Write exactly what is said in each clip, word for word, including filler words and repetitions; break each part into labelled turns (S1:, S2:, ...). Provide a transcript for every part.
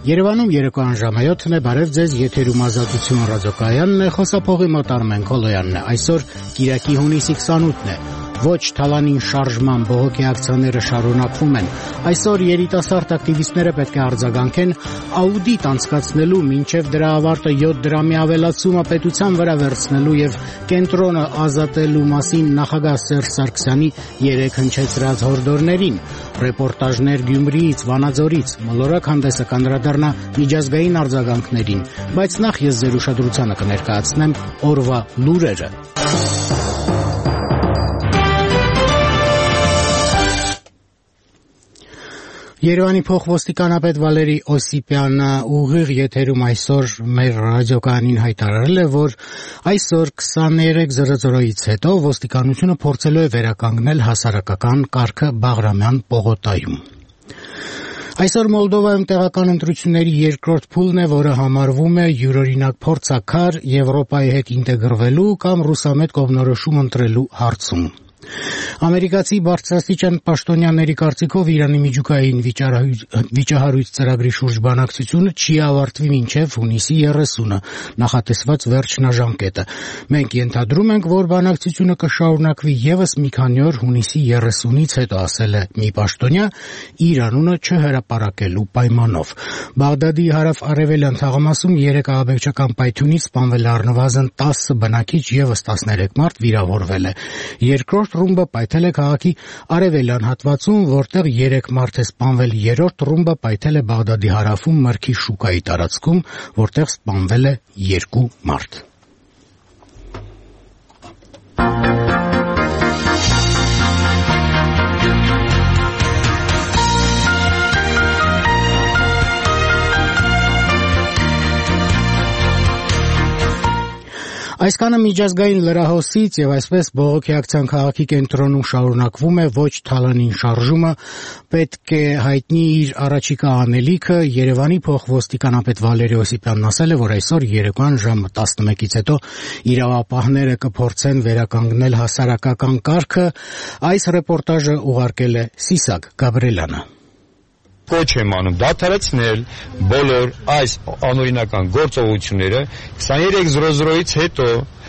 S1: Երևանում երեկոյան ժամը յոթն է, բարև ձեզ, եթերում Ազատություն ռադիոկայանն է, խոսափողի մոտ Արմեն Քոլոյանն է, այսօր կիրակի հունիսի քսանութն է, ոչ թալանին շարժման բողոքի ակցիաները շարունակվում են, այսօր երիտասարդ ակտիվիստները պետք է արձագանքեն աուդիտ անցկացնելու մինչև դրա ավարտը յոթ դրամի ավելացումը պետության վրա վերցնելու եւ կենտրոնը ազատելու մասին նախագահ Սերժ Սարգսյանի երեկ հնչեցրած հորդորներին, ռեպորտաժներ Գյումրիից, Վանաձորից, մոլորակ հանդեսը կանդրադառնա միջազգային արձագանքներին, բայց նախ ես ձեր ուշադրությանը կներկայացնեմ օրվա լուրերը։ Երևանի փոխոստիկանապետ Վալերի Օսիպյանը ուղիղ եթերում այսօր մեր ռադիոկայանին հայտարարել է, որ այսօր քսաներեք զրոյից հետո ոստիկանությունը փորձելու է վերականգնել հասարակական կարգը Բաղրամյան պողոտայում։ Այսօր Մոլդովայում տեղական ընտրությունների երկրորդ փուլն է, որը համարվում է յուրօրինակ փորձաքար Եվրոպայի հետ ինտեգրվելու կամ ռուսամետ կողմնորոշում ընտրելու հարցում։ Ամերիկացի բարձրաստիճան պաշտոնյաների կարծիքով Իրանի միջուկային վիճահարույց ծրագրի շուրջ բանակցությունը չի ավարտվի մինչև հունիսի երեսունը, նախատեսված վերջնաժամկետը։ Մենք ենթադրում ենք, որ բանակցությունը կշարունակվի ևս մի քանի օր հունիսի երեսունից հետո, ասել է մի պաշտոնյա, իր անունը չհրապարակելու պայմանով։ Բաղդադի հարավ-արևելյան թաղամասում երեք ահաբեկչական պայթյունից սպանվել է առնվազն տասը բնակիչ, ևս տասներեք մարդ վիրավորվել է։ Երկրորդ ռումբը պայթել է քաղաքի արևելյան հատվածում, որտեղ երեք մարդ է սպանվել, երրորդ ռումբը պայթել է Բաղդադի հարավում Մրգի շուկայի տարածքում, որտեղ սպանվել է երկու մարդ։ Այսքանը միջազգային լրահոսից եւ այսպես բողոքի ակցիան քաղաքի կենտրոնում շարունակվում է, ոչ թալանին շարժումը պետք է հայտնի իր առաջիկա անելիքը։ Երևանի փոխոստիկանապետ Վալերի Օսիպյանն ասել է, որ այսօր երեկոյան ժամը տասնմեկից հետո իրավապահները կփորձեն վերականգնել հասարակական կարգը։ Այս ռեպորտաժը ուղարկել է Սիսակ Գաբրելյանը։
S2: Կոչ եմ անում դադարեցնել բոլոր այս անօրինական գործողությունները քսաներեք զրոյից հետո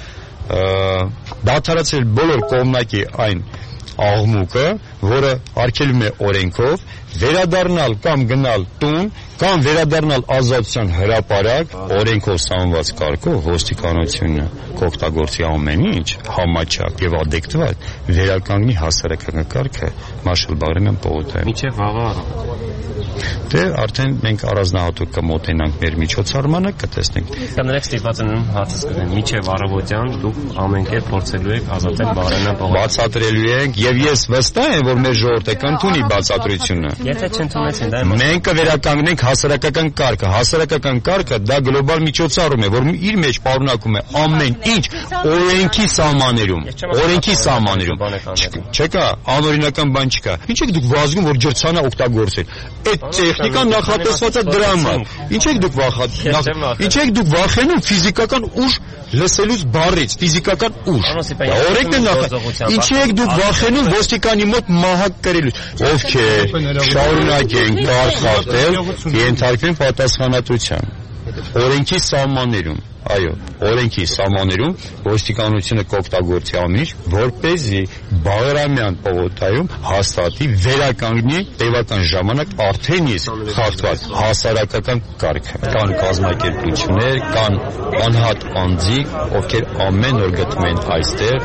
S2: դադարեցնել բոլոր կողմնակի այն աղմուկը, որը արգելվում է օրենքով, վերադառնալ կամ գնալ տուն, կամ վերադառնալ ազատության հրապարակ, օրենքով սահմանված կարգով ոստիկանությունը կօգտագործի ամեն ինչ համաչափ եւ ադեկտվատ վերականգնի հասարակական կարգը Մարշալ Բաղրամյան պողոտայում։
S3: Մինչեւ վաղը առավոտ։
S2: Դե արդեն մենք առանձնահատուկ կմոտենանք մեր միջոցառմանը, կտեսնենք։
S3: Կաներեք ստիպված են հարցը սկսեն մինչեւ առավոտյան դուք ամենքեր փորձելու եք ազատել Բաղրամյան պողոտը։
S2: Բացատրելու ենք եւ ես վստահ եմ, որ մեր ժողովուրդը կընդունի բացատրությունը։
S3: Եթե չընդունեցին, դա
S2: մենք կվերականգնենք հասարակական կարգը, հասարակական կարգը դա գլոբալ միջոցառում է, որ իր մեջ պարունակում է ամեն ինչ օրենքի սահմաններում, օրենքի սահմաններում։ Չկա, անօրինական բան չկա։ Ինչ եք դուք վազում, որ ջրցանա օգտագործել։ Այդ տեխնիկան նախատեսված է դրա համար։ Ինչ եք դուք վախենում, ինչ եք դուք վախենում ֆիզիկական ուժ լսելուց բառից, ֆիզիկական ուժ։ Օրենքն է նախատեսված։ Ինչ եք դուք վախենում ոստիկանի մոտ մահակ կրելուց։ Ովքեր շարունակեն կարգ խախտել, ենթարկվեն պատասխանատվության։ Օրենքի սահմաններում, այո, օրենքի սահմաններում ոստիկանությունը կօգտագործի ամեն ինչ, որպեսզի Բաղրամյան պողոտայում հաստատի վերականգնի տևական ժամանակ արդեն իսկ խախտված հասարակական կարգը։ Կան կազմակերպություններ, կան անհատ անձիկ, ովքեր ամեն օր գտնում են այստեղ,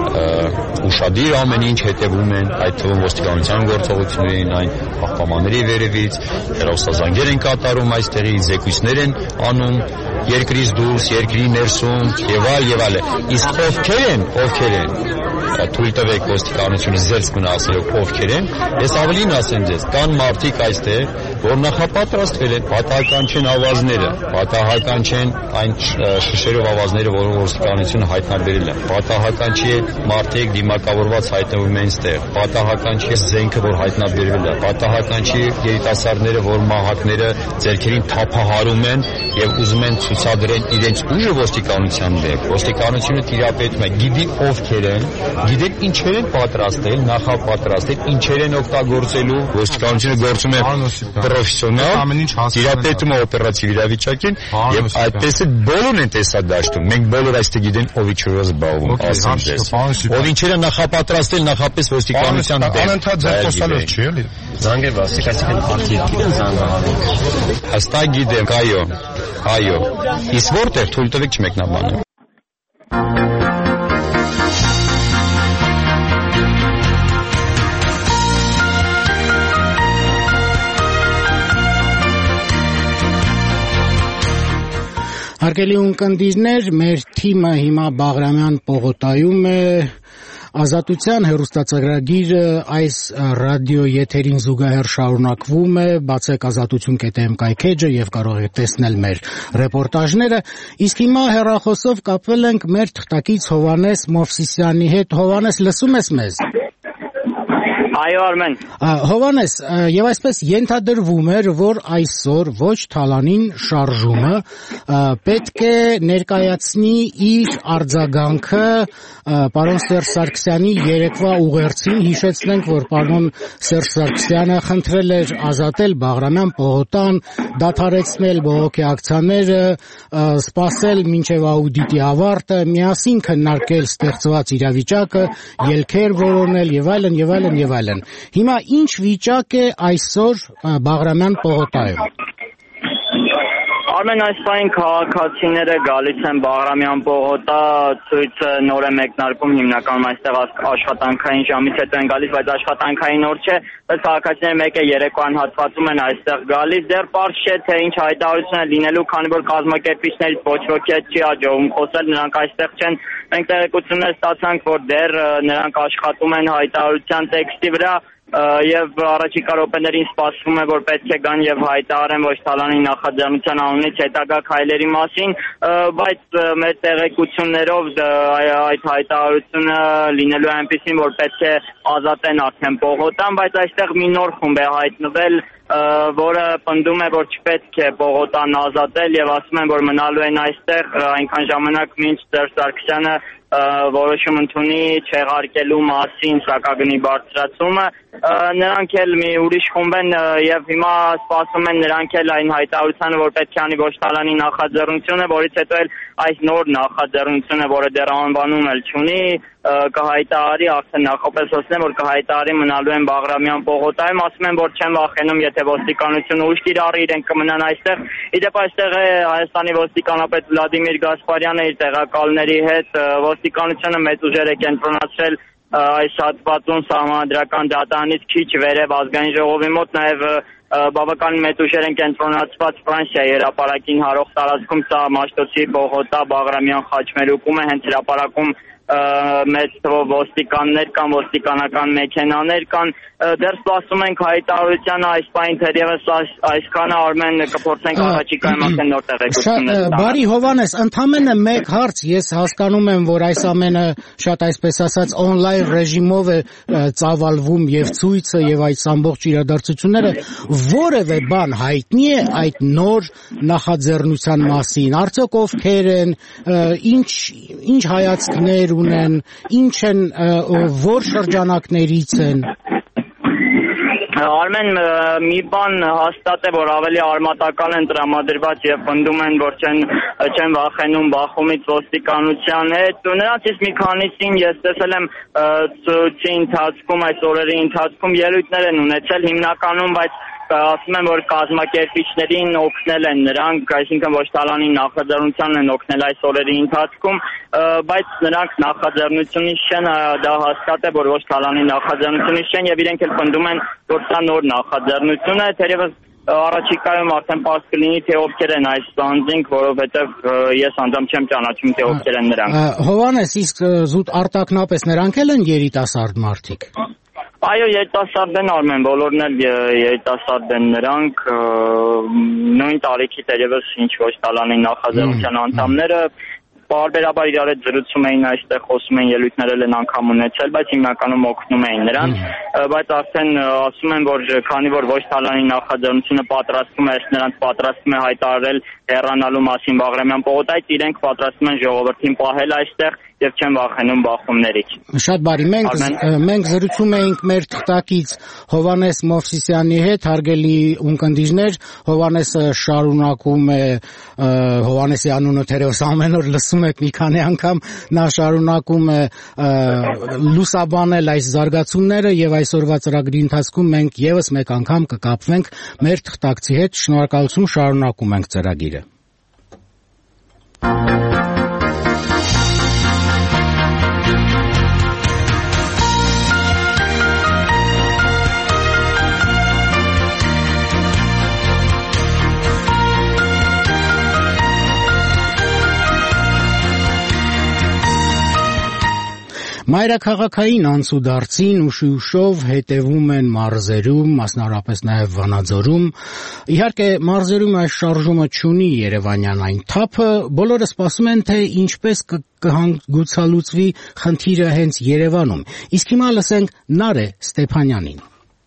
S2: ուշադիր ամեն ինչ հետևում են, այդ թվում ոստիկանության գործողություններին, այն պահպանների վերևից, հեռուստազանգեր են կատարում այստեղի, զեկույցներ են անում երկրից դուրս, երկրի ներսում եւ այլ եւ այլ։ Իսկ ովքեր են, ովքեր են, թույլ տվեք ոստիկանությունը զերծ մնացնելով ովքեր են, ես ավելին ասեմ ձեզ, կան մարդիկ այստեղ, որ նախապատրաստվել են, պատահական չեն ավազները, պատահական չեն այն շշերով ավազները, որոնք ոստիկանությունը հայտնաբերել է, պատահական չի մարդիկ դիմակավորված հայտնվում են այստեղ, պատահական չի զենքը, որ հայտնաբերվել է, պատահական չի երիտասարդները, որ մահակները ձեռքերին թափահարում են եւ ուզում են ցուցադրեն իրենց ուժը ոստիկանության դեմ։ Ոստիկանությունը տիրապետում է, գիտի ովքեր են, գիտեն ինչեր են պատրաստել, նախապատրաստել, ինչեր են օգտագործելու։ Ոստիկանությունը գործում է պրոֆեսիոնալ, տիրապետում է օպերատիվ իրավիճակին եւ այդպես է բոլորն են տեսադաշտում։ Մենք բոլոր այստեղ գիտեն ով ինչով է զբաղվում, ասեմ ձեզ։ Ով ինչեր է նախապատրաստել նախապես ոստիկանության դեմ։
S4: Անընդհատ ձերբոսալով չի էլի։
S3: Զանգեր ասեք, այսինքն արտիք են զանգահարում։
S2: Հստակ գիտեմ, այո, այո։ Իսկ որտեղ թույլ տվեք չմեկնաբանեմ։
S1: Հարգելի ունկնդիրներ, մեր թիմը հիմա Բաղրամյան պողոտայում է, Ազատության հեռուստացագրագիրը այս ռադիո եթերին զուգահեռ շարունակվում է, բացեք ազատություն կետ էմ կայքեջը եւ կարող եք տեսնել մեր ռեպորտաժները, իսկ հիմա հեռախոսով կապվել ենք մեր թղթակից Հովհաննես Մովսիսյանի հետ։ Հովհաննես, լսում ես մեզ։
S5: Այո, Արմեն։
S1: Հովհաննես, եւ այսպես ենթադրվում էր, որ այսօր ոչ Թալանին շարժումը պետք է ներկայացնի իր արձագանքը պարոն Սերժ Սարգսյանի երեկվա ուղերձին։ Հիշեցնենք, որ պարոն Սերժ Սարգսյանը խնդրել էր ազատել Բաղրամյան պողոտան, դադարեցնել բողոքի ակցիաները, սպասել մինչև աուդիտի ավարտը, միասին քննարկել ստեղծված իրավիճակը, ելքեր որոնել եւ այլն եւ այլն եւ այլն։ Հիմա ինչ վիճակ է այսօր Բաղրամյան պողոտայում։
S5: Արմեն, այս պահին քաղաքացիները գալիս են Բաղրամյան պողոտա, ցույցը նոր է մեկնարկում, հիմնականում այստեղ աշխատանքային ժամից հետո են գալիս, բայց աշխատանքային օր չէ, բայց քաղաքացիները մեկ է երեկոյան հատվածում են այստեղ գալիս, դեռ պարզ չէ, թե ինչ հայտարարություն է լինելու, քանի որ կազմակերպիչներից ոչ ոքի հետ չի հաջողում խոսել, նրանք այստեղ չեն։ Մենք տեղեկություններ ստացանք, որ դեռ նրանք աշխատում են հայտարարության տեքստի վրա, եւ առաջիկա րոպեներին սպասվում է, որ պետք է գան եւ հայտարարեն ոչ Թալանի նախաձեռնության անունից հետագա քայլերի մասին, բայց մեր տեղեկություններով այդ հայտարարությունը լինելու է այնպեսին, որ պետք է ազատեն արդեն պողոտան, բայց այստեղ մի նոր խումբ է հայտնվել, որը պնդում է, որ չպետք է պողոտան ազատել եւ ասում են, որ մնալու են այստեղ այնքան ժամանակ, մինչ Սերժ Սարգսյանը որոշում ընդունի չեղարկելու մասին սակագնի բարձրացումը։ Նրանք էլ մի ուրիշ խումբ են եւ հիմա սպասում են նրանք էլ այն հայտարարությանը, որ պետք է անի ոչ Թալանի նախաձեռնությունը, որից հետո էլ այս նոր նախաձեռնությունը, որը դեռ անվանում էլ չունի, կհայտարարի, արդեն նախապես ասեմ, որ կհայտարարի մնալու են Բաղրամյան պողոտայում, ասում են, որ չեն վախենում, եթե ոստիկանությունը ուժ կիրառի, իրենք կմնան այստեղ։ Իդեպ այստեղ է Հայաստանի ոստիկանապետ Վլադիմիր Գասպարյանը իր տեղակալների հետ, ոստիկանությունը մեծ ուժեր է կենտրոնացրել այս հատվածում սահմանադրական դատարանից քիչ վերև ազգային ժողովի մոտ, նաև բավական մեծ ուժեր են կենտրոնացված Ֆրանսիայի հրապարակին հարող տարածքում, սա Մաշտոցի պողոտա Բաղրամյան խաչմերուկում է, հենց հրապարակում մեծ թվով ոստիկաններ կան, ոստիկանական մեքենաներ կան, դեռ սպասում ենք հայտարարությանը, այս պահին թերևս այսքանը, Արմեն, կփորձենք առաջիկայում արդեն նոր տեղեկություններ ստանալ։
S1: Բարի Հովհաննես, ընդամենը մեկ հարց, ես հասկանում եմ, որ այս ամենը շատ այսպես ասած on-line ռեժիմով է ծավալվում եւ ցույցը եւ այս ամբողջ իրադարձությունները, որևէ բան հայտնի է այդ նոր նախաձեռնության մասին, արդյոք ովքեր են, ինչ ինչ հայացքներ ունեն, ինչ են, որ շրջանակներից են։
S5: Արմեն, մի բան հաստատ է, որ ավելի արմատական են տրամադրված եւ պնդում են, որ չեն չեն վախենում բախումից ոստիկանության հետ։ Նրանցից մի քանիսին ես տեսել եմ ցույցի ընթացքում, այս օրերի ընթացքում ելույթներ են ունեցել հիմնականում, բայց ասում են, որ կազմակերպիչներին օգնել են նրանք, այսինքն ոչ Թալանի նախաձեռնությանն են օգնել այս օրերի ընթացքում, բայց նրանք նախաձեռնությունից չեն, դա հաստատ է, որ ոչ Թալանի նախաձեռնությունից չեն եւ իրենք էլ պնդում են, որ սա նոր նախաձեռնություն է, թերևս առաջիկայում արդեն պարզ կլինի, թե ովքեր են այս անձինք, որովհետև ես անձամբ չեմ ճանաչում, թե ովքեր են նրանք։
S1: Հովհաննես, իսկ զուտ արտակնապես նրանք էլ են երիտասարդ մարդիկ։
S5: Այո, երիտասարդ են, Արմեն, բոլորն էլ երիտասարդ են նրանք, նույն տարիքի թերևս ինչ ոչ Թալանի նախաձեռնության անդամները, պարբերաբար իրար հետ զրուցում էին, այստեղ խոսում են, ելույթներ են անգամ ունեցել, բայց հիմնականում օգնում էին նրանց, բայց արդեն ասում են, որ քանի որ ոչ Թալանի նախաձեռնությունը պատրաստվում է, նրանց պատրաստվում է հայտարարել հեռանալու մասին Բաղրամյան պողոտայից, իրենք պատրաստվում են ժողովրդին պահել այստեղ եւ չեն վախենում բախումներից։
S1: Շատ բարի, մենք մենք զրուցում էինք մեր թղթակից Հովհաննես Մովսիսյանի հետ, հարգելի ունկնդիրներ, Հովհաննեսը շարունակում է Հովհաննեսի անունը թերևս ամեն օր լսում եք մի քանի անգամ, նա շարունակում է լուսաբանել այս զարգացումները եւ այսօրվա ծրագրի ընթացքում մենք եւս մեկ անգամ կկապվենք մեր թղթակցի հետ։ Շնորհակալություն, շարունակում ենք ծրագիրը։ Մայրաքաղաքային անցուդարձին ուշի-ուշով հետևում են մարզերում, մասնավորապես նաև Վանաձորում։ Իհարկե, մարզերում այս շարժումը չունի երևանյան այն թափը, բոլորը սպասում են, թե ինչպես կհանգուցալուծվի խնդիրը հենց Երևանում։ Իսկ հիմա լսենք Նարէ Ստեփանյանին։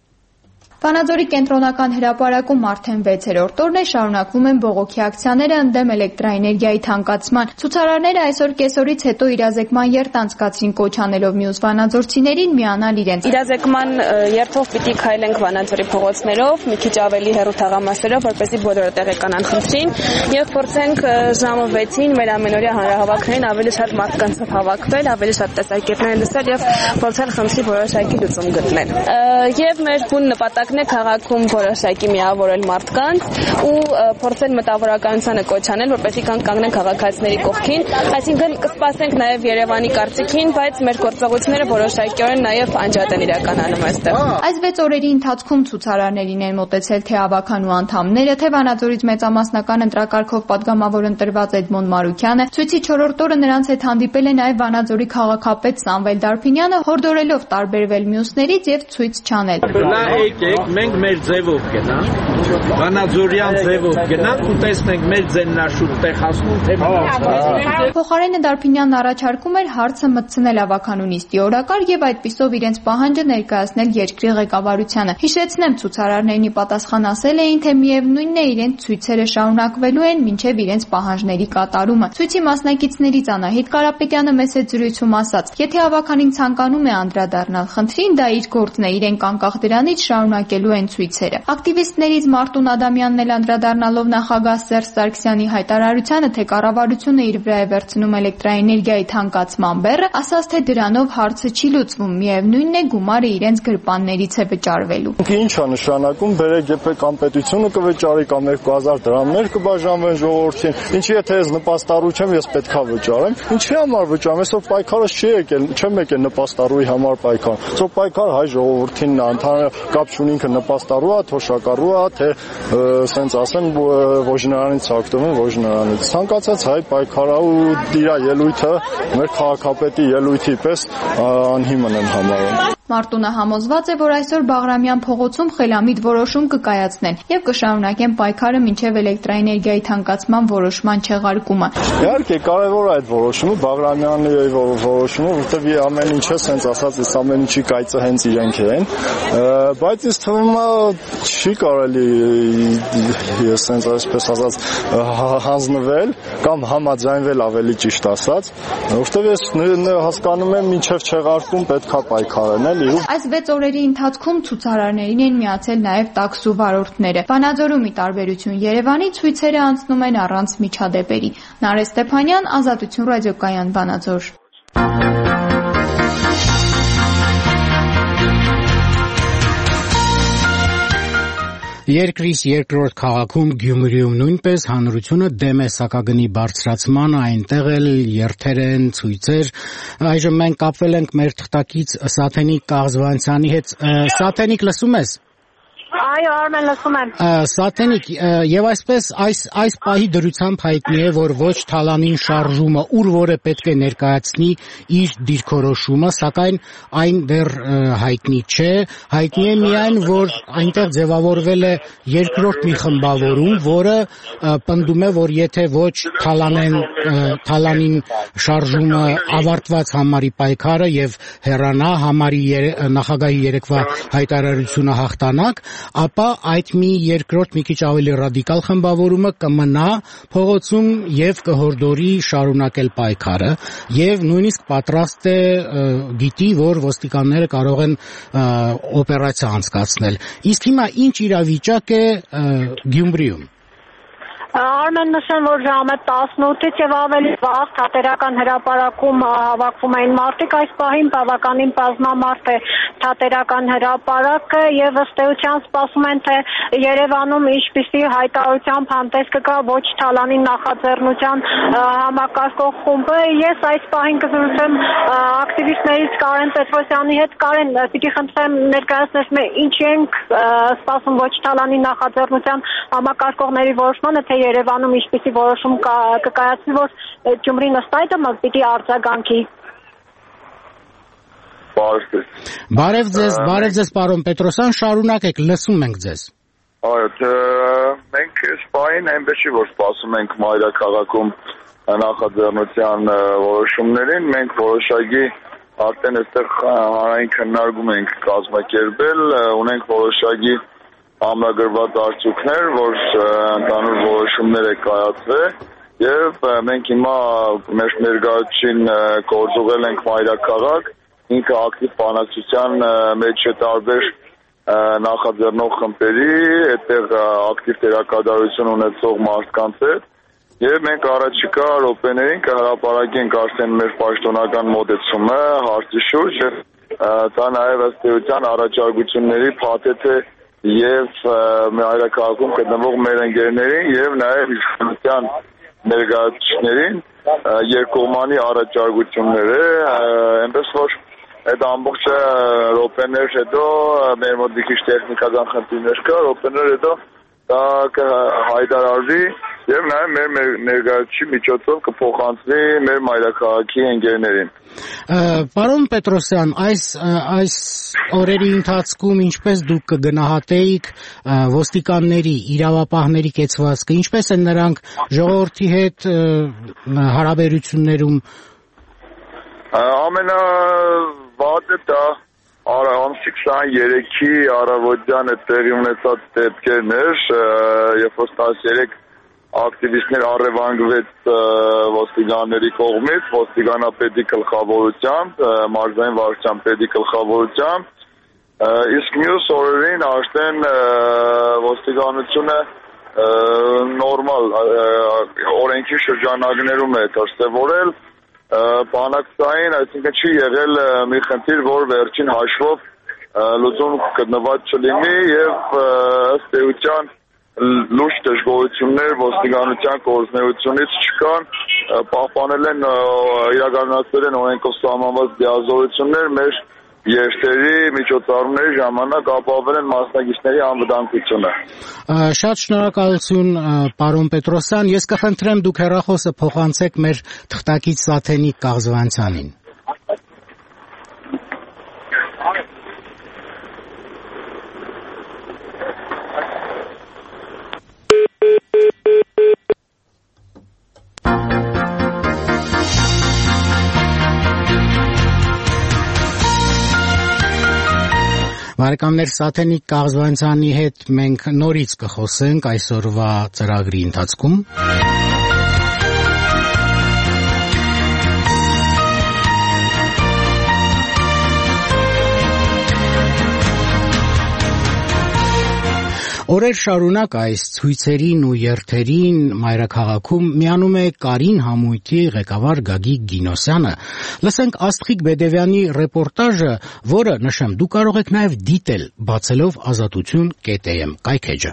S4: Վանաձորի կենտրոնական հրապարակում արդեն վեցերորդ օրն է շարունակվում են բողոքի ակցիաները ընդդեմ էլեկտրաէներգիայի թանկացման։ Ցուցարարները այսօր կեսօրից հետո իրազեկման երթ անցկացրին կոչ անելով մյուս վանաձորցիներին միանալ իրենց։
S6: Իրազեկման երթով պիտի քայլենք Վանաձորի փողոցներով, մի քիչ ավելի հեռու թաղամասերով, որպեսզի բոլորը տեղեկանան խնդրին եւ փորձենք ժամը վեցին մեր ամենօրյա հանրահավաքներին ավելի շատ մարդկանցով հավաքվել, ավելի շատ տեսակետներ լսել եւ փորձել խնդրի որոշակի լուծում գտնել։ Եվ մեր բուն նպատակն է քաղաքում որոշակի միավորել մարդկանց ու փորձել մտավորականությանը կոչ անել, որպեսզի կանգնեն քաղաքացիների կողքին, այսինքն կսպասենք նաեւ Երևանի կարծիքին, բայց մեր գործողությունները որոշակիորեն նաեւ անջատ են իրականանում այստեղ։
S4: Այս վեց օրերի ընթացքում ցուցարարներին են մոտեցել թե ավականու անդամները, թե Վանաձորից մեծամասնական ընտրակարգով падգամավոր ընտրված Էդմոն Մարուքյանը։ Ցույցի չորրորդ օրը նրանց հետ հանդիպել է նաեւ Վանաձորի քաղաքապետ Սամվել Դարփինյանը, հորդորելով տարբերվել մյուսներից եւ ցույց չանել։
S7: Նա եկեք, մենք մեր ձևով գնանք, Վանաձորյան ձևով գնանք ու տեսնենք մեր ձեննաշուտ տեղ հասնում թե ոչ։
S4: Փոխարենը Դարփինյանն առաջարկում էր հարցը մտցնել ավականու նիստի օրակարգ եւ այդպիսով իրենց պահանջը ներկայացնել երկրի ղեկավարությանը։ Հիշեցնեմ, ցուցարարներն ի պատասխան ասել էին, թե միևնույնն է իրենց ցույցերը շարունակվելու են մինչեւ իրենց պահանջների կատարումը։ Ցույցի մասնակիցներից Անահիտ Կարապետյանը մեծ զրույցում ասաց. «Եթե ավականին ցանկանում է անդրադառնալ խնդրին, դա իր գործն է, իրենք անկախ դրանից շարունակելու են ցույցերը»։ Ակտիվիստներից Մարտուն Ադամյանն էլ անդրադառնալով նախագահ Սերժ Սարգսյանի հայտարարությանը, թե կառավարությունը իր վրա է վերցնում էլեկտրաէներգիայի թանկացման բեռը, ասաց, թե դրանով հարցը չի լուծվում, միևնույնն է գումարը իրենց գրպաններից է վճարվելու։
S8: Ինչ է նշանակում, բերեք ԵՊ անպետությունը կվճարի կամ երկու հազար դրամներ կբաժանվեն ժողովրդին։ Ինչի եթե ես նպաստառու չեմ, ես պետքա վճարեմ։ Ինչի համար վճարեմ, այսօր պայքարը չի եկել, չեմ եկել նպաստառուի համար պայքար։ Այսօր պայքար հայ ժողովրդին է, ընդհանուր կապ չունի ինքը նպաստառու է, թոշակառու է, թե սենց ասեմ ոժնարանից հաղթում են ոժնարանից։ Ցանկացած հայ պայքարը ու իր ելույթը մեր քաղաքապետի ելույթի պես անհիմն են համարում։
S4: Մարտունը համոզված է, որ այսօր Բաղրամյան փողոցում խելամիտ որոշում կկայացնեն եւ կշարունակեն պայքարը մինչեւ էլեկտրաէներգիայի թանկացման որոշման չեղարկումը։
S8: Իհարկե կարևոր է այդ որոշումը, Բաղրամյանի որոշումը, որտեղ ամեն ինչը սենց ասած, այս ամեն ինչի կայծը հենց իրենք են, բայց ինձ թվում է չի կարելի ես սենց այսպես ասած հանձնվել կամ համաձայնվել ավելի ճիշտ ասած, որտեղ ես հասկանում եմ մինչեւ չեղարկում պետքա պայքարել։
S4: Այս վեց օրերի ընթացքում ցուցարարներին են միացել նաև տաքսու վարորդները։ Վանաձորում ի տարբերություն Երևանի ցույցերը անցնում են առանց միջադեպերի։ Նարէ Ստեփանյան, Ազատություն ռադիոկայան, Վանաձոր։
S1: Երկրիս երկրորդ քաղաքում Գյումրիում նույնպես հանրությունը դեմ է սակագնի բարձրացմանը, այնտեղ էլ երթեր են, ցույցեր։ Այժմ մենք կապվել ենք մեր թղթակից Սաթենիկ Կաղզվանցյանի հետ։ Սաթենիկ, լսում ես։
S9: Այո, Արմեն, լսում եմ։
S1: Սաթենիկ, եւ այսպես այս այս պահի դրությամբ հայտնի է, որ ոչ Թալանին շարժումը ուր որը պետք է ներկայացնի իր դիրքորոշումը, սակայն այն դեռ հայտնի չէ։ Հայտնի է միայն, որ այնտեղ ձևավորվել է երկրորդ մի խմբավորում, որը պնդում է, որ եթե ոչ Թալանեն Թալանին շարժումը ավարտված համարի պայքարը եւ հեռանա համարի նախագահի երեկվա հայտարարությունը հաղթանակ, ապա այդ մի երկրորդ մի քիչ ավելի ռադիկալ խմբավորումը կմնա փողոցում եւ կհորդորի շարունակել պայքարը եւ նույնիսկ պատրաստ է գիտի, որ ոստիկանները կարող են օպերացիա անցկացնել։ Իսկ հիմա ինչ իրավիճակ է Գյումրիում։
S9: Արմեն նշեմ, որ ժամը տասնութից եւ ավելի վաղ թատերական հրապարակում հավաքվում էին մարդիկ, այս պահին բավականին բազմամարդ է թատերական հրապարակը եւ ըստ էության սպասում են, թե Երևանում ինչպիսի հայտարարությամբ հանդես կգա ոչ Թալանի նախաձեռնության համակարգող խումբը։ Ես այս պահին կզրուցեմ ակտիվիստներից Կարեն Պետրոսյանի հետ։ Կարեն, պիտի խնդրեմ ներկայացնես մեզ ինչ ենք սպասում ոչ Թալանի նախաձեռնության համակարգողների որոշմանը, թե Երևանում ինչպիսի որոշում կկայացվի, որ Գյումրին ըստ այդմ պիտի արձագանքի։
S1: Բարև ձեզ, բարև ձեզ պարոն Պետրոսյան, շարունակեք, լսում ենք ձեզ։
S10: Այո, մենք այս պահին այնպես չի, որ սպասում ենք մայրաքաղաքում նախաձեռնության որոշումներին, մենք որոշակի արդեն այստեղ հանրային քննարկում ենք կազմակերպել, ունենք որոշակի ամրագրված արդյունքներ, որ ընդհանուր որոշումներ է կայացվել եւ մենք հիմա մեր ներկայացուցիչին գործողել ենք մայրաքաղաք, ինքը ակտիվ բանակցության մեջ է տարբեր նախաձեռնող խմբերի, այդտեղ ակտիվ դերակատարություն ունեցող մարդկանց հետ եւ մենք առաջիկա րոպեներին կհրապարակենք արդեն մեր պաշտոնական մոտեցումը հարցի շուրջ, դա նաեւ ըստ էության առաջարկությունների փաթեթ է եւ մայրաքաղաքում գտնվող մեր ընկերներին եւ նաեւ իշխանության ներկայացուցիչներին երկկողմանի առաջարկություններ է, այնպես որ այդ ամբողջը րոպեներ հետո մեր մոտ մի քիչ տեխնիկական խնդիրներ կա, րոպեներ հետո դա կհայտարարվի եւ նաեւ մեր ներկայացուցիչի միջոցով կփոխանցվի մեր մայրաքաղաքի ընկերներին։
S1: Պարոն Պետրոսյան, այս այս օրերի ընթացքում ինչպես դուք կգնահատեիք ոստիկանների, իրավապահների կեցվածքը, ինչպես են նրանք ժողովրդի հետ հարաբերություններում։
S10: Ամենավատը դա ամսի քսաներեքի առավոտյան տեղի ունեցած դեպքերն էր, երբ որ տասներեք ակտիվիստներ առևանգվեց ոստիկանների կողմից, ոստիկանապետի գլխավորությամբ, մարզային վարչության պետի գլխավորությամբ, իսկ մյուս օրերին արդեն ոստիկանությունը նորմալ օրենքի շրջանակներում է դրսևորել, բանակցային, այսինքն չի եղել մի խնդիր, որ վերջին հաշվով լուծում գտնված չլինի եւ ըստ էության լուրջ դժգոհություններ ոստիկանության գործունեությունից չկան, պահպանել են իրականացվել են օրենքով սահմանված դիազորություններ, մեր երթերի միջոցառումների ժամանակ ապահովել են մասնակիցների անվտանգությունը։
S1: Շատ շնորհակալություն պարոն Պետրոսյան, ես կխնդրեմ դուք հեռախոսը փոխանցեք մեր թղթակից Սաթենիկ Կաղզվանցյանին։ Բարեկամներ, Սաթենիկ Կաղզվանցյանի հետ մենք նորից կխոսենք այսօրվա ծրագրի ընթացքում։ Օրեր շարունակ այս ցույցերին ու երթերին մայրաքաղաքում միանում է Կարին համույթի ղեկավար Գագիկ Գինոսյանը։ Լսենք Աստղիկ Բեդևյանի ռեպորտաժը, որը, նշեմ, դուք կարող եք նաև դիտել, բացելով ազատություն կետ էմ կայքեջը։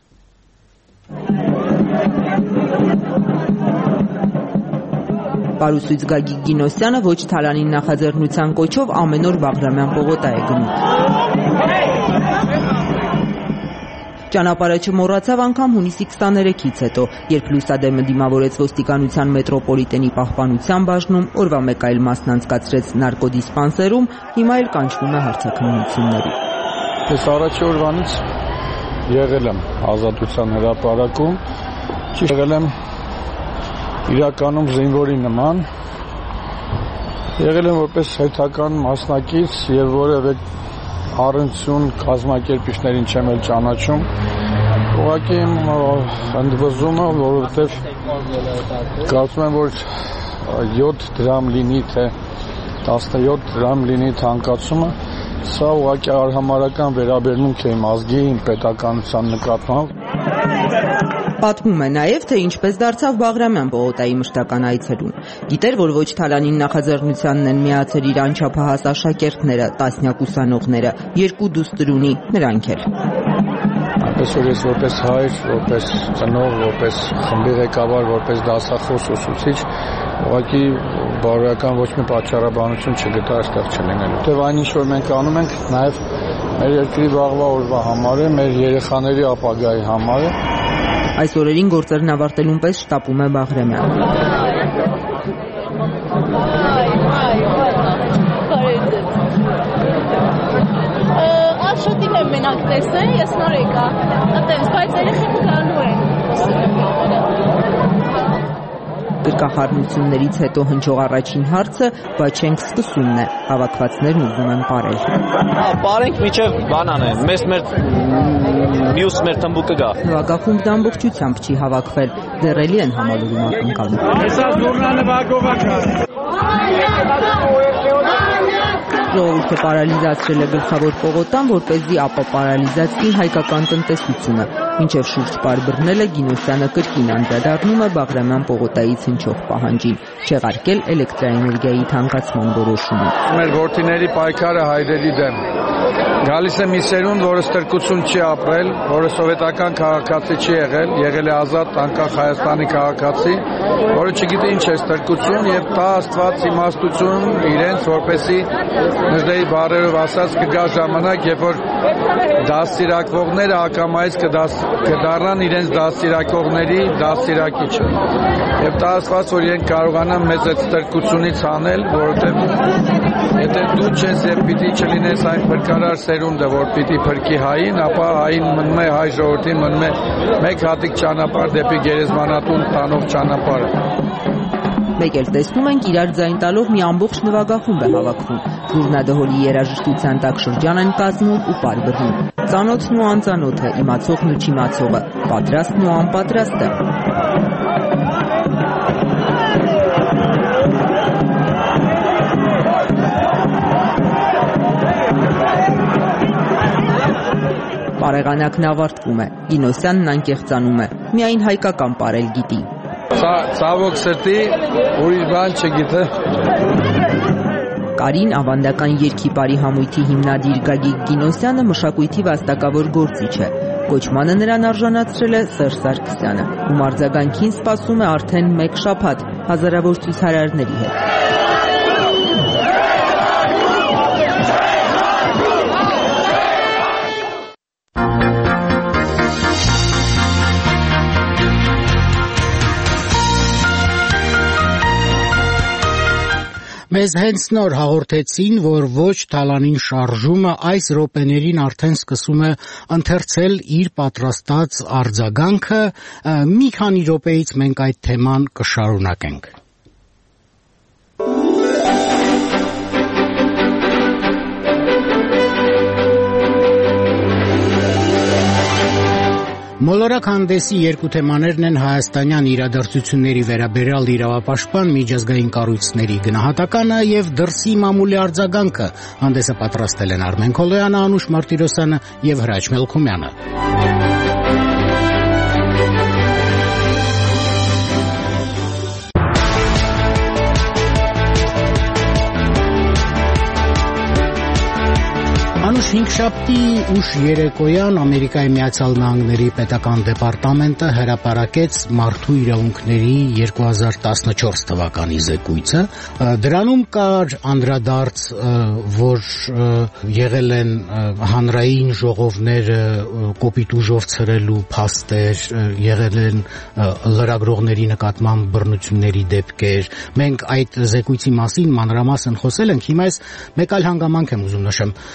S11: Պարուսույց Գագիկ Գինոսյանը ոչ Թալանին նախաձեռնության կոչով ամեն օր Բաղրամյան պողոտա է գնում։ Ճանապարհը չմոռացավ անգամ հունիսի քսաներեքից հետո, երբ Լուսադեմը դիմավորեց ոստիկանության մետրոպոլիտենի պահպանության բաժնում, օրվա մեկ այլ մասն անցկացրեց նարկոդիսպանսերում, հիմա էլ կանչվում է հարցաքննությունների։
S12: Ես առաջի օրվանից եղել եմ ազատության հրապարակում, ճիշտ եղել եմ իրականում զինվորի նման, եղել եմ որպես հերթական մասնակից եւ որևէ առնչություն կազմակերպիչներին չեմ էլ ճանաչում։ Ուղղակի իմ ընդվզումը, որովհետև կարծում եմ, որ յոթ դրամ լինի, թե տասնյոթ դրամ լինի թանկացումը, սա ուղղակի արհամարհական վերաբերմունք է իմ ազգի, իմ պետականության նկատմամբ։
S11: Պատմում է նաև, թե ինչպես դարձավ Բաղրամյան պողոտայի մշտական այցելուն։ Գիտեր, որ ոչ Թալանին նախաձեռնությանն են միացել իր անչափահաս աշակերտները, տասնյակ ուսանողները, երկու դուստր ունի, նրանք էլ։
S12: Այնպես որ ես որպես հայր, որպես ծնող, որպես խմբի ղեկավար, որպես դասախոս ուսուցիչ, ուղղակի բարոյական ոչ մի պատճառաբանություն չգտա այստեղ չլինելու։ Եվ այն ինչ որ մենք անում ենք, նաև մեր երկրի վաղվա օրվա համար է, մեր երեխաների ապագայի համար է։
S11: Այս օրերին գործերն ավարտելուն պես շտապում է Բաղրամյան։
S6: Շուտին եմ մենակ տեսել, ես նոր եկա, այդպես, բայց երեխեքը գալու են։
S11: Գրկախառնություններից հետո հնչող առաջին հարցը Բաչենք սկսումն է, հավաքվածներն ուզում են պարել։
S7: Պարենք միջև բանան են, մեզ մեր մյուս մեր թմբուկը գա։
S11: Նվագախումբն ամբողջությամբ չի հավաքվել, դեռ էլի են համալուրում ակնկալում։
S7: Հեսա զուրնանը վագովակա։
S11: Ժողովուրդը պարալիզացրել է գլխավոր պողոտան, որպեսզի ապապարալիզացնի հայկական տնտեսությունը։ Մինչև շուրջ պարբռնելը Գինոսյանը կրկին անդրադառնում է Բաղրամյան պողոտայից հնչող պահանջին՝ չեղարկել էլեկտրաէներգիայի թանկացման որոշումը։
S12: Մեր որդիների պայքարը հայրերի դեմ։ Գալիս է մի սերունդ, որը ստրկություն չի ապրել, որը սովետական քաղաքացի չի եղել, եղել է ազատ անկախ Հայաստանի քաղաքացի, որը չգիտի ինչ է ստրկություն եւ տա Աստված իմաստություն իրենց, որպեսի Նժդեի բառերով ասած կգա ժամանակ, երբ որ դաստիարակվողները ակամայից կդառնան իրենց դաստիարակողների դաստիարակիչը։ Եվ տա Աստված, որ իրենք կարողանան մեզ այդ ստրկությունից հանել, որովհետև եթե դու չես եւ պիտի չլինես այն փրկարար սերունդը, որ պիտի փրկի հային, ապա հային մնում է, հայ ժողովրդին մնում է մեկ հատիկ ճանապարհ դեպի գերեզմանատուն տանող ճանապարհը։
S11: Մեկ էլ տեսնում ենք իրար ձայն տալով մի ամբողջ նվագախումբ է հավաքվում։ Ժուրնադհոլի երաժշտության տակ շրջան են կազմում ու պարբռնում։ Ծանոթն ու անծանոթը, իմացողն ու չիմացողը, պատրաստն ու անպատրաստը։ Պարեղանակն ավարտվում է, Գինոսյանն անկեղծանում է, միայն հայկական պարել գիտի։
S12: Ցավոք սրտի ուրիշ բան չգիտե։
S11: Կարին ավանդական երգի բարի համույթի հիմնադիր Գագիկ Գինոսյանը մշակույթի վաստակավոր գործիչ է։ Կոչմանը նրան արժանացրել է Սերժ Սարգսյանը, ում արձագանքին սպասում է արդեն մեկ շաբաթ հազարավոր ցուցարարների հետ։
S1: Մեզ հենց նոր հաղորդեցին, որ ոչ Թալանին շարժումը այս րոպեներին արդեն սկսում է ընթերցել իր պատրաստած արձագանքը, մի քանի րոպեից մենք այդ թեման կշարունակենք։ Մոլորակ հանդեսի երկու թեմաներն են հայաստանյան իրադարձությունների վերաբերյալ իրավապաշտպան միջազգային կառույցների գնահատականը եւ դրսի մամուլի արձագանքը։ Հանդեսը պատրաստել են Արմեն Քոլոյանը, Անուշ Մարտիրոսյանը եւ Հրաչ Մելքումյանը։ Անուշ հինգշաբթի ուշ երեկոյան Ամերիկայի Միացյալ Նահանգների պետական դեպարտամենտը հրապարակեց մարդու իրավունքների երկու հազար տասնչորս թվականի զեկույցը։ Դրանում կար անդրադարձ, որ եղել են հանրային ժողովները կոպիտ ուժով ցրելու փաստեր, եղել են լրագրողների նկատմամբ բռնությունների դեպքեր։ Մենք այդ զեկույցի մասին մանրամասն խոսել ենք, հիմա ես մեկ այլ հանգամանք եմ ուզում նշեմ։ Այդ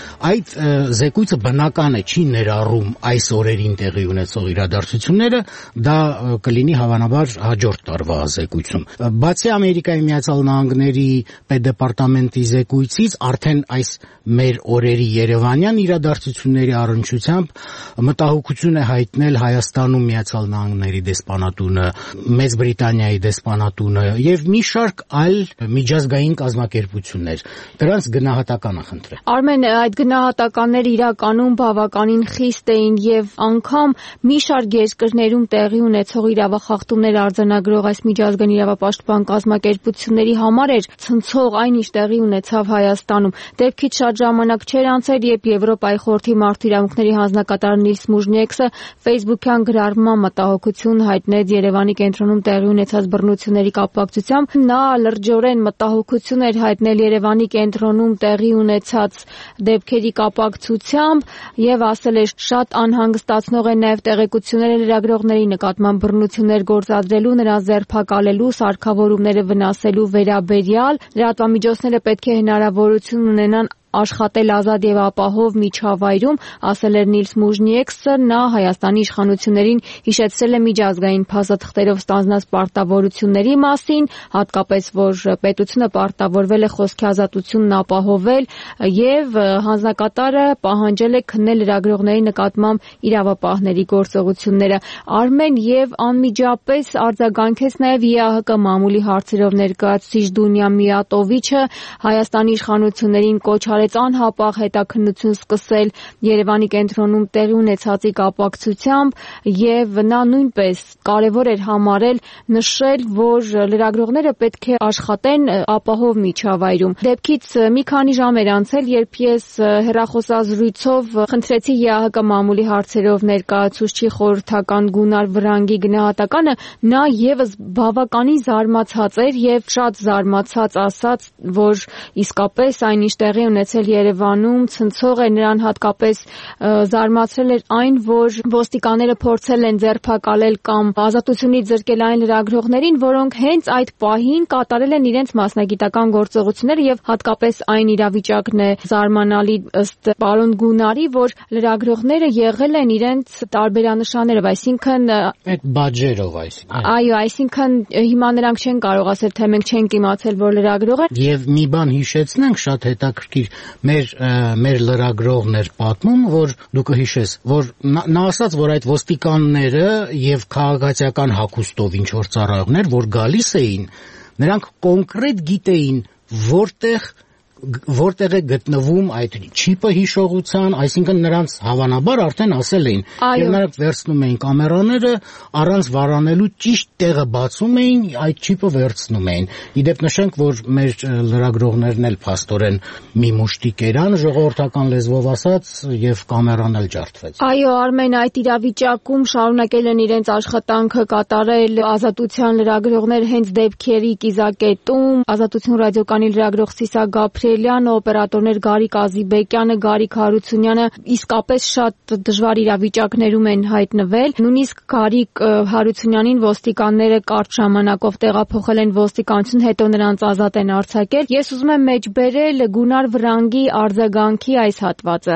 S1: այդ զեկույցը բնական է չի ներառում այս օրերին տեղի ունեցող իրադարձությունները, դա կլինի հավանաբար հաջորդ տարվա զեկույցում։ Բացի Ամերիկայի Միացյալ Նահանգների պետդեպարտամենտի զեկույցից, արդեն այս մեր օրերի Երևանյան իրադարձությունների առնչությամբ մտահոգություն է հայտնել Հայաստանում Միացյալ Նահանգների դեսպանատունը, Մեծ Բրիտանիայի դեսպանատունը եւ մի շարք այլ միջազգային կազմակերպություններ։ Դրանց գնահատականը խնդրեմ։
S13: Արմեն, այդ գնահատականները իրականում բավականին խիստ էին եւ անգամ մի շարք երկրներում տեղի ունեցող իրավախախտումներ արձանագրող այս միջազգային իրավապաշտպան կազմակերպությունների համար էր ցնցող այն, ինչ տեղի ունեցավ Հայաստանում։ Դեպքից շատ ժամանակ չէր անցել, երբ Եվրոպայի խորհրդի մարդու իրավունքների հանձնակատար Նիլս Մուժնիեքսը Facebook-յան գրառման մտահոգություն հայտնեց Երևանի կենտրոնում տեղի ունեցած բռնությունների կապակցությամբ։ Նա լրջորեն մտահոգություն էր հայտնել Երևանի կենտրոնում տեղի ունեցած դեպքերի կապակցությամբ եւ ասել է շատ անհանգստացնող են նաեւ տեղեկությունները լրագրողների նկատմամբ բռնություններ գործադրելու, նրանց ձերբակալելու, սարքավորումները վնասելու վերաբերյալ լրատվամիջոցները պետք է հնարավորություն ունենան աշխատել ազատ եւ ապահով միջավայրում, ասել էր Նիլս Մուժնիեքսը, նա Հայաստանի իշխանություններին հիշեցրել է միջազգային փաստաթղթերով ստանձնած պարտավորությունների մասին, հատկապես որ պետությունը պարտավորվել է խոսքի ազատությունն ապահովել եւ հանձնակատարը պահանջել է քննել լրագրողների նկատմամբ իրավապահների գործողությունները։ Արմեն եւ անմիջապես արձագանքեց նաեւ ԵԱՀԿ մամուլի հարցերով ներկայացուցիչ Դունյա Միատովիչը Հայաստանի իշխանություններին կոչ անհապաղ հետաքննություն սկսել Երևանի կենտրոնում տեղի ունեցածի կապակցությամբ եւ նա նույնպես կարեւոր էր համարել նշել, որ լրագրողները պետք է աշխատեն ապահով միջավայրում։ Դեպքից մի քանի ժամ էր անցել, երբ ես հեռախոսազրույցով խնդրեցի ԵԱՀԿ մամուլի հարցերով ներկայացուցչի խորհրդական Գունար Վրանգի գնահատականը, նա եւս բավականին զարմացած էր եւ շատ զարմացած ասաց, որ իսկապես այնինչ տեղի ունեցել Երևանում ցնցող է, նրան հատկապես զարմացրել էր այն, որ ոստիկանները փորձել են ձերբակալել կամ ազատությունից զրկել այն լրագրողներին, որոնք հենց այդ պահին կատարել են իրենց մասնագիտական գործողությունները եւ հատկապես այն իրավիճակն է զարմանալի ըստ պարոն Գունարի, որ լրագրողները եղել են իրենց տարբերանշաններով, այսինքն
S1: այդ բաժերով, այսինքն
S13: այո, այսինքն հիմա նրանք չեն կարող ասել, թե մենք չենք իմացել, որ լրագրող են։
S1: Եվ մի բան հիշեցնենք շատ հետաքրքիր մեր մեր լրագրողն էր պատմում, որ դու կհիշես, որ նա ասաց, որ այդ ոստիկանները եւ քաղաքացիական հագուստով ինչ որ ծառայողներ, որ գալիս էին, նրանք կոնկրետ գիտեին, որտեղ որտեղ է գտնվում այդ չիպը հիշողության, այսինքն նրանց հավանաբար արդեն ասել էին, եւ նրանք վերցնում էին կամերաները, առանց վարանելու ճիշտ տեղը բացում էին, այդ չիպը վերցնում էին։ Իդեպ նշենք, որ մեր լրագրողներն էլ փաստորեն մի մուշտի կերան, ժողովրդական լեզվով ասած, եւ կամերան էլ ջարդվեց։
S13: Այո, Արմեն, այդ իրավիճակում շարունակել են իրենց աշխատանքը կատարել ազատության լրագրողներ հենց դեպքերի կիզակետում, ազատություն ռադիոկայանի լրագրող Սիսակ Գաբրիելյանը, օպերատորներ Գարիկ Ազիբեկյանը, Գարիկ Հարությունյանը իսկապես շատ դժվար իրավիճակներում են հայտնվել։ Նույնիսկ Գարիկ Հարությունյանին ոստիկանները կարճ ժամանակով տեղափոխել են ոստիկանություն, հետո նրանց ազատ են արձակել։ Ես ուզում եմ մեջբերել Գունար Վրանգի արձագանքի այս հատվածը։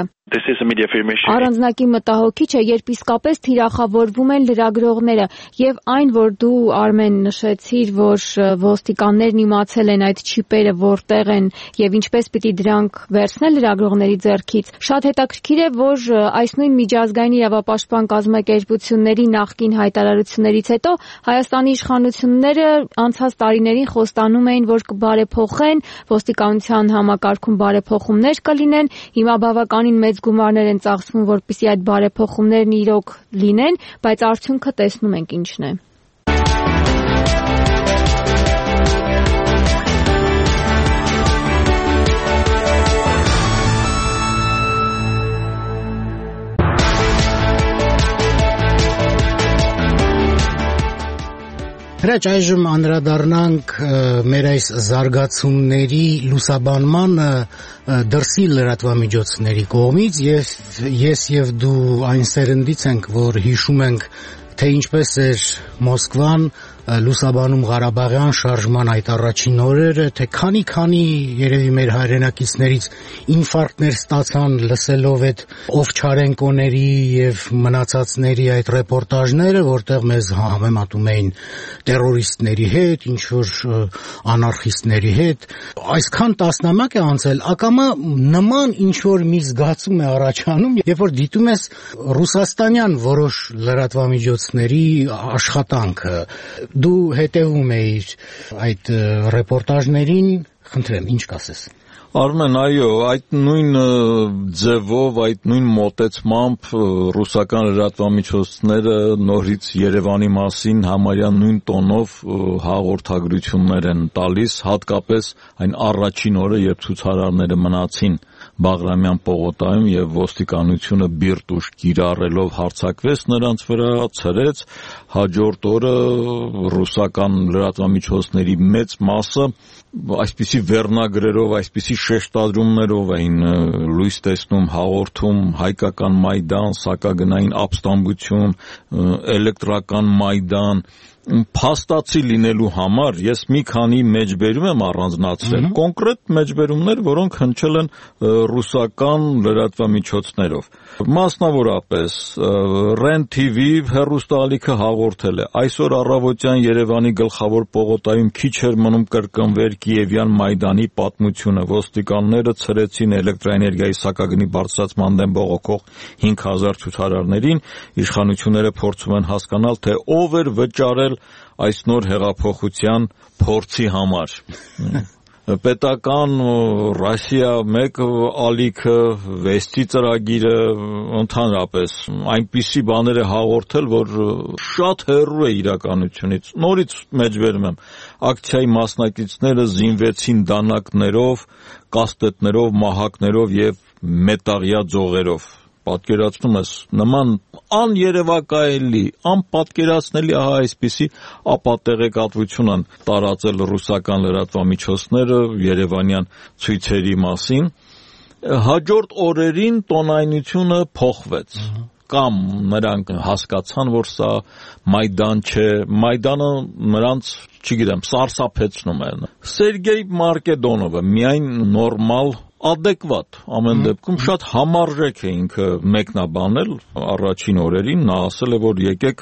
S13: Առանձնակի մտահոգիչ է, երբ իսկապես թիրախավորվում են լրագրողները եւ այն, որ դու Արմեն նշեցիր, որ ոստիկաններն իմացել են այդ չիպերը որտեղ են եւ ինչպես պիտի դրանք վերցնել լրագրողների ձեռքից, շատ հետաքրքիր է, որ այս նույն միջազգային իրավապաշտպան կազմակերպությունների նախկին հայտարարություններից հետո Հայաստանի իշխանությունները անցած տարիներին խոստանում էին, որ կբարեփոխեն ոստիկանության համակարգում բարեփոխումներ կլինեն, հիմա բավականին մեծ գումարներ են ծախսվում, որպեսզի այդ բարեփոխումներն իրոք լինեն, բայց արդյունքը տեսնում ենք ինչն է։
S1: Հրաչ այժմ անդրադառնանք մեր այս զարգացումների լուսաբանմանը դրսի լրատվամիջոցների կողմից եւ ես եւ դու այն սերնդից ենք, որ հիշում ենք, թե ինչպես էր Մոսկվան լուսաբանում Ղարաբաղյան շարժման այդ առաջին օրերը, թե քանի-քանի երևի մեր հայրենակիցներից ինֆարկտներ ստացան լսելով այդ Օվչարենկոների եւ մնացածների այդ ռեպորտաժները, որտեղ մեզ համեմատում էին տերորիստների հետ, ինչ որ անարխիստների հետ։ Այսքան տասնամյակ է անցել, ակամա նման ինչ որ մի զգացում է առաջանում, երբ որ դիտում ես ռուսաստանյան որոշ լրատվամիջոցների աշխատանքը, դու հետևում էիր այդ ռեպորտաժներին, խնդրեմ, ինչ կասես։
S12: Արմեն, այո, այդ նույն ձևով, այդ նույն մոտեցմամբ ռուսական լրատվամիջոցները նորից Երևանի մասին համարյա նույն տոնով հաղորդագրություններ են տալիս, հատկապես այն առաջին օրը, երբ ցուցարարները մնացին Բաղրամյան պողոտայում եւ ոստիկանությունը բիրտուշ կիրառելով հարձակվեց նրանց վրա, ցրեց, հաջորդ օրը ռուսական լրատվամիջոցների մեծ մասը այսպիսի վերնագրերով, այսպիսի շեշտադրումներով էին լույս տեսնում, հաղորդում հայկական Մայդան, սակագնային ապստամբություն, էլեկտրական Մայդան, փաստացի լինելու համար ես մի քանի մեջբերում եմ առանձնացրել, կոնկրետ մեջբերումներ, որոնք հնչել են ռուսական լրատվամիջոցներով։ Մասնավորապես Ռեն թի վի հեռուստաալիքը հաղորդել է. այսօր առավոտյան Երևանի գլխավոր պողոտայում քիչ էր մնում կրկնվեր Կիևյան Մայդանի պատմությունը, ոստիկանները ցրեցին էլեկտրաէներգիայի սակագնի բարձրացման դեմ բողոքող հինգ հազար ցուցարարներին, իշխանությունները փորձում են հասկանալ, թե ով էր վճարել այս նոր հեղափոխության փորձի համար։ Պետական Ռասիա մեկ ալիքը, վեստի ծրագիրը, ընդհանրապես այնպիսի բաներ է հաղորդել, որ շատ հեռու է իրականությունից։ Նորից մեջբերում եմ, ակցիայի մասնակիցները զինվեցին դանակներով, կասետներով, մահակներով եւ մետաղյա ձողերով։ Պատկերացնում ես, նման աներևակայելի, անպատկերացնելի ահա այսպիսի ապատեղեկատվություն են տարածել ռուսական լրատվամիջոցները երևանյան ցույցերի մասին։ Հաջորդ օրերին տոնայնությունը փոխվեց։ Կամ նրանք հասկացան, որ սա Մայդան չէ, Մայդանը նրանց, չգիտեմ, սարսափեցնում է։ Սերգեյ Մարկեդոնովը միայն նորմալ adekvat, ամեն դեպքում շատ համարժեք է ինքը մեկնաբանել առաջին օրերին, նա ասել է, որ եկեք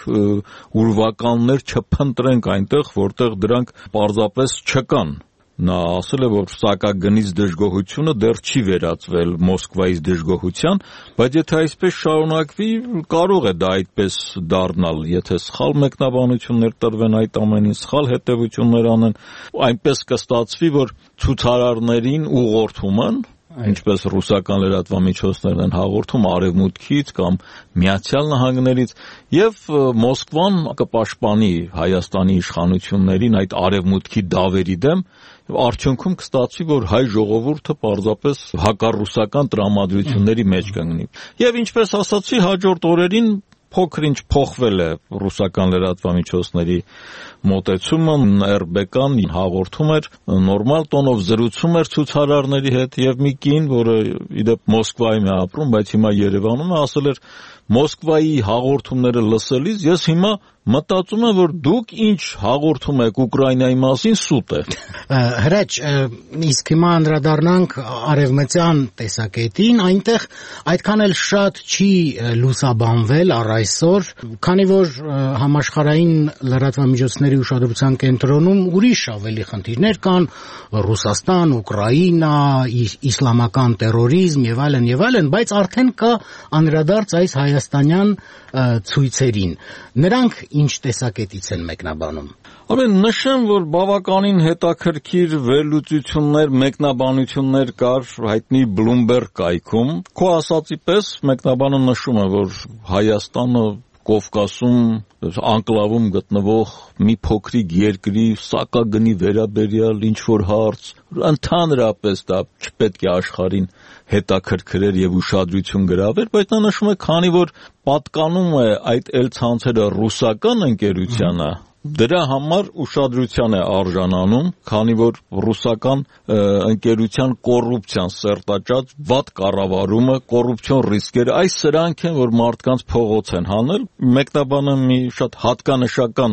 S12: ուրվականներ չփնտրենք այնտեղ, որտեղ դրանք պարզապես չկան։ Նա ասել է, որ սակագնից դժգոհությունը դեռ չի վերածվել Մոսկվայից դժգոհության, բայց եթե այսպես շարունակվի, կարող է դա այդպես դառնալ, եթե սխալ մեկնաբանություններ տրվեն այդ ամենին, սխալ հետևություններ անեն, այնպես կստացվի, որ ցուցարարներին ուղղորդում են, ինչպես ռուսական լրատվամիջոցներն են հաղորդում արևմուտքից կամ Միացյալ Նահանգներից, եւ Մոսկվան կպաշտպանի Հայաստանի իշխանություններին այդ արևմուտքի դավերի դեմ, արդյունքում կստացվի, որ հայ ժողովուրդը պարզապես հակառուսական տրամադրությունների մեջ կընկնի։ Եվ ինչպես ասացի, հաջորդ օրերին փոքր-ինչ փոխվել է ռուսական լրատվամիջոցների մոտեցումը, էր բի կան հաղորդում էր, նորմալ տոնով զրուցում էր ցուցարարների հետ եւ մի կին, որը իդեպ Մոսկվայում է ապրում, բայց հիմա Երևանում է, ասել էր Մոսկվայի հաղորդումները լսելիս ես հիմա մտածում եմ, որ դուք ինչ հաղորդում եք Ուկրաինայի մասին սուտ է։
S1: Հրաչ, իսկ հիմա անդրադառնանք արևմտյան տեսակետին, այնտեղ այդքան էլ շատ չի լուսաբանվել առ այսօր, քանի որ համաշխարհային լրատվամիջոցների ուշադրության կենտրոնում ուրիշ ավելի խնդիրներ կան, Ռուսաստան, Ուկրաինա, իսլամական տերորիզմ եւ այլն եւ այլն, բայց արդեն կա անդրադարձ այս հայաստանյան ցույցերին։ Նրանք ինչ տեսակետից են մեկնաբանում։
S12: Ամեն նշեմ, որ բավականին հետաքրքիր վերլուծություններ, մեկնաբանություններ կար հայտնի Bloomberg կայքում։ Քո ասացի պես մեկնաբանը նշում է, որ Հայաստանը Կովկասում անկլավում գտնվող մի փոքրիկ երկրի սակագնի վերաբերյալ ինչ որ հարց, ընդհանրապես դա չպետք է աշխարհին հետաքրքրեր եւ ուշադրություն գրավեր, բայց նա նշում է, քանի որ պատկանում է այդ էլ ցանցերը ռուսական ընկերությանը, դրա համար ուշադրության է արժանանում, քանի որ ռուսական ընկերության կոռուպցիան սերտաճած վատ կառավարումը, կոռուպցիոն ռիսկերը, այս սրանք են, որ մարդկանց փողոց են հանել։ Մեկնաբանը մի շատ հատկանշական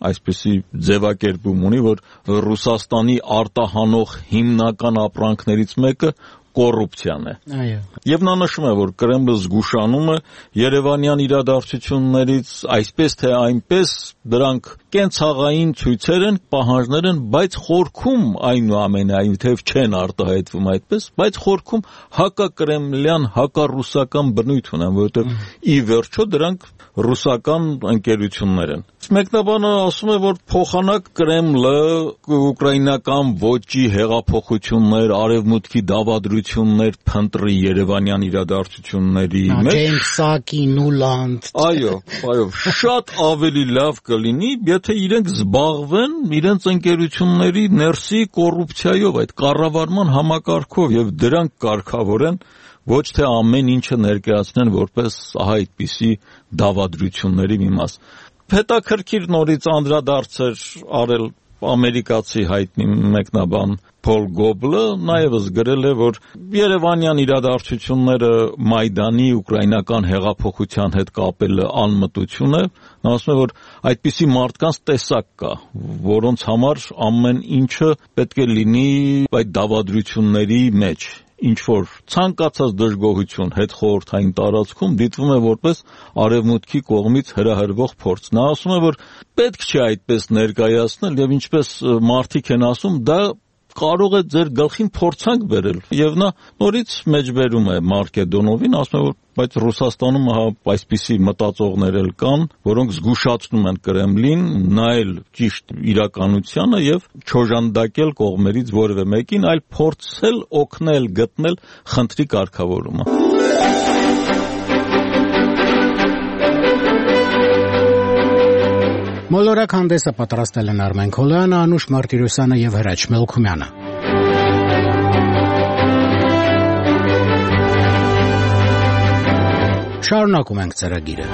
S14: այսպիսի ձևակերպում ունի, որ Ռուսաստանի արտահանող հիմնական ապրանքներից մեկը կոռուպցիան է։
S1: Այո։
S14: Եվ նա նշում է, որ Կրեմլը զգուշանում է երևանյան իրադարձություններից այսպես թե այնպես դրանք կենցաղային ցույցեր են, պահանջներ են, բայց խորքում այնուամենայնիվ չեն արտահայտվում այդպես, բայց խորքում հակակրեմլյան, հակառուսական բնույթ ունեն, որովհետև ի վերջո դրանք ռուսական ընկերություններ են։ Մեկնաբանը ասում է, որ փոխանակ Կրեմլը ուկրաինական ոճի հեղափոխություններ, արևմուտքի դավադրություններ փնտրի երևանյան իրադարձությունների մեջ։
S1: Ջեյմս Սակի, Նուլանդ։
S14: Այո, այո, շատ ավելի լավ կլինի, եթե իրենք զբաղվեն իրենց ընկերությունների ներսի կոռուպցիայով, այդ կառավարման համակարգով եւ դրանք կարգավորեն ոչ թե ամեն ինչը ներկայացնեն որպես ահա այդպիսի դավադրությունների մի մաս։ Հետաքրքիր նորից անդրադարձեր արել ամերիկացի հայտնի մեկնաբան Փոլ Գոբլը, նաև գրել է, որ երևանյան իրադարձությունները Մայդանի ուկրաինական հեղափոխության հետ կապելը անմտություն է։ Նա ասում է, որ այդպիսի մարդկանց տեսակ կա, որոնց համար ամեն ինչը պետք է լինի այդ դավադրությունների մեջ։ Ինչ որ ցանկացած դժգոհություն հետ խորհրդային տարածքում դիտվում է որպես արևմուտքի կողմից հրահրվող փորձ։ Նա ասում է, որ պետք չէ այդպես ներկայացնել եւ ինչպես մարդիկ են ասում, դա կարող է ձեր գլխին փորձանք բերել։ Եվ նա նորից մեջբերում է Մարկեդոնովին, ասում է, որ բայց Ռուսաստանում հա այսպիսի մտածողներ էլ կան, որոնք զգուշացնում են Կրեմլին նայել ճիշտ իրականությանը եւ չոժանդակել կողմերից որևէ մեկին, այլ փորձել օգնել գտնել խնդրի կարգավորումը։
S1: Մոլորակ հանդեսը պատրաստել են Արմեն Քոլյանը, Անուշ Մարտիրոսյանը եւ Հրաչ Մելքումյանը։ Շարունակում ենք ծրագիրը։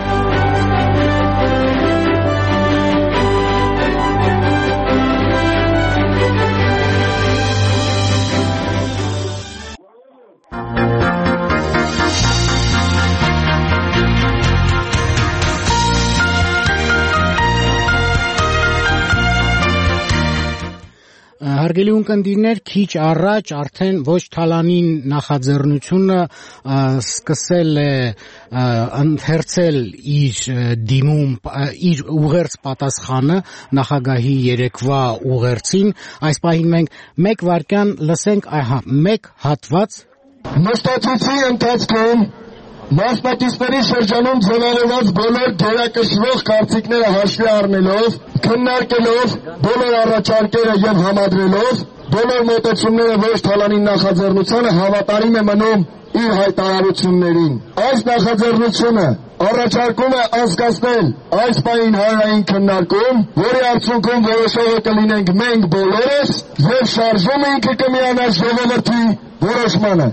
S1: Հարգելի ունկնդիրներ, քիչ առաջ արդեն ոչ թալանին նախաձեռնությունը սկսել է ընթերցել իր դիմում, իր ուղերձ պատասխանը նախագահի երեկվա ուղերձին։ Այս պահին մենք մեկ վայրկյան լսենք, ահա, մեկ հատված։
S15: Նստածի ընթացքում մասնակիցների շրջանում ձևավորված բոլոր գերակշռող կարծիքները հաշվի առնելով, քննարկելով բոլոր առաջարկները եւ համադրելով, բոլոր մոտեցումները ոչ թալանին նախաձեռնությանը հավատարիմ է մնում իր հայտարարություններին։ Այս նախաձեռնությունը առաջարկում է անցկացնել այս պահին հանրային քննարկում, որի արդյունքում որոշողը կլինենք մենք բոլորս եւ շարժումը ինքը կմիանա ժողովրդի որոշմանը։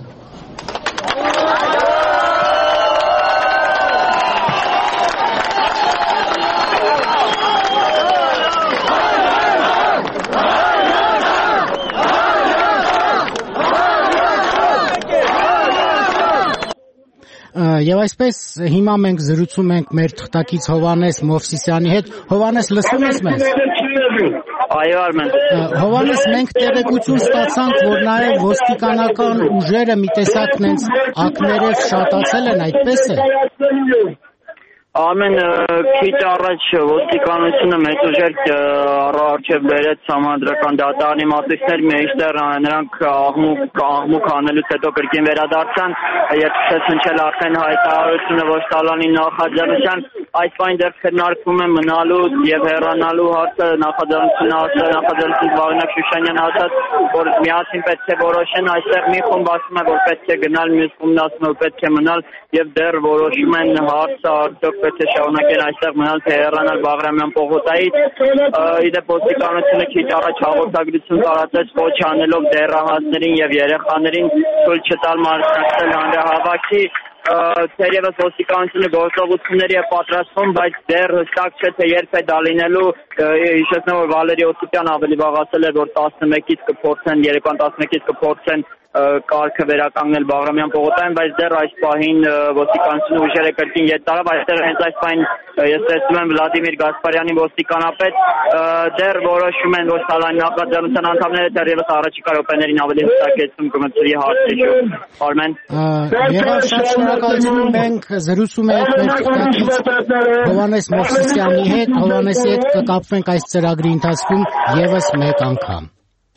S1: Եվ այսպես հիմա մենք զրուցում ենք մեր թղթակից Հովհաննես Մովսիսյանի հետ։ Հովհաննես, լսում ես մեզ։
S5: Այո, Արմեն։
S1: Հովհաննես, մենք տեղեկություն ստացանք, որ նաև ոստիկանական ուժերը մի տեսակ նենց ակներով շատացել են, այդպես է։
S5: Արմեն, քիչ առաջ ոստիկանությունը մեծ ուժեր առջև բերեց համանդրական դատարանի մատուցներ, մեջտեղ նրանք աղմուկ աղմուկ անելուց հետո կրկին վերադարձան, երբ ցեցնչել արդեն հայտարարությունը ոչ տալանի նախաձեռնության, այս բան դեռ քննարկվում է մնալու եւ հեռանալու հարցը, նախաձեռնությունը ասել, նախաձեռնություն Վաղինակ Շուշանյանը ասաց, որ միասին պետք է որոշեն, այստեղ մի խումբ ասում է, որ պետք է գնալ, մյուս խումբն ասում է, որ պետք է մնալ եւ դեռ որոշում են հարցը արդյոք պետք է շարունակեն այստեղ մնալ թե հեռանալ Բաղրամյան պողոտայից։ Իդեպ ոստիկանությունը քիչ առաջ հաղորդագրություն տարածեց ոչ անելով դեռահասներին եւ երեխաներին թույլ չտալ մասնակցել հանրահավաքի։ Թերևս ոստիկանությունը գործողությունների է պատրաստվում, բայց դեռ հստակ չէ թե երբ է դա լինելու։ Հիշեցնեմ, որ Վալերի Օսիպյանը ավելի վաղ ասել է, որ տասնմեկից կփորձեն, երեկոյան տասնմեկից կփորձեն կարգը վերականգնել Բաղրամյան պողոտայում, բայց դեռ այս պահին ոստիկանությունը ուժերը կրկին ետ տարավ, այստեղ հենց այս պահին ես տեսնում եմ Վլադիմիր Գասպարյանի ոստիկանապետ դեռ որոշում են, որ Սալանի նախաձեռնության անդամները դեռևս առաջիկա րոպեներին ավելի հստակեցում կմտցրի հարցի շուրջ։ Արմեն։
S1: Եղավ շատ շնորհակալություն, մենք զրուցում ենք մեր թղթակից Հովհաննես Մովսիսյանի հետ, Հովհաննեսի հետ կկապվենք այս ծրագրի ընթացքում ևս մեկ անգամ։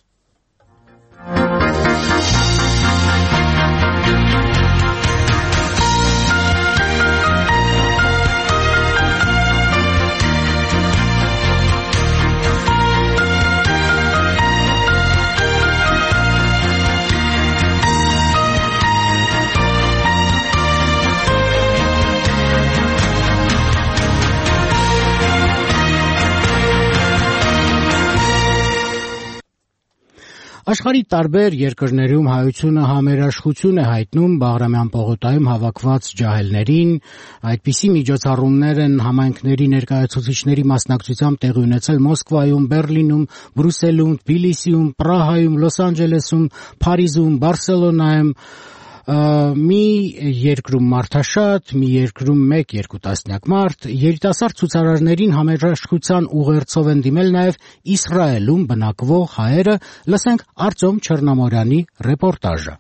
S1: Աշխարհի տարբեր երկրներում հայությունը համերաշխություն է հայտնում Բաղրամյան պողոտայում հավաքված ջահելներին, այդպիսի միջոցառումներ են համայնքների ներկայացուցիչների մասնակցությամբ տեղի ունեցել Մոսկվայում, Բեռլինում, Բրյուսելում, Թբիլիսիում, Պրահայում, Լոս Անջելեսում, Փարիզում, Բարսելոնայում, մի երկրում մարդաշատ, մի երկրում մեկ երկու տասնյակ մարդ, երիտասարդ ցուցարարներին համերաշխության ուղերձով են դիմել նաև Իսրայելում բնակվող հայերը, լսենք Արտյոմ Չեռնամորյանի ռեպորտաժը։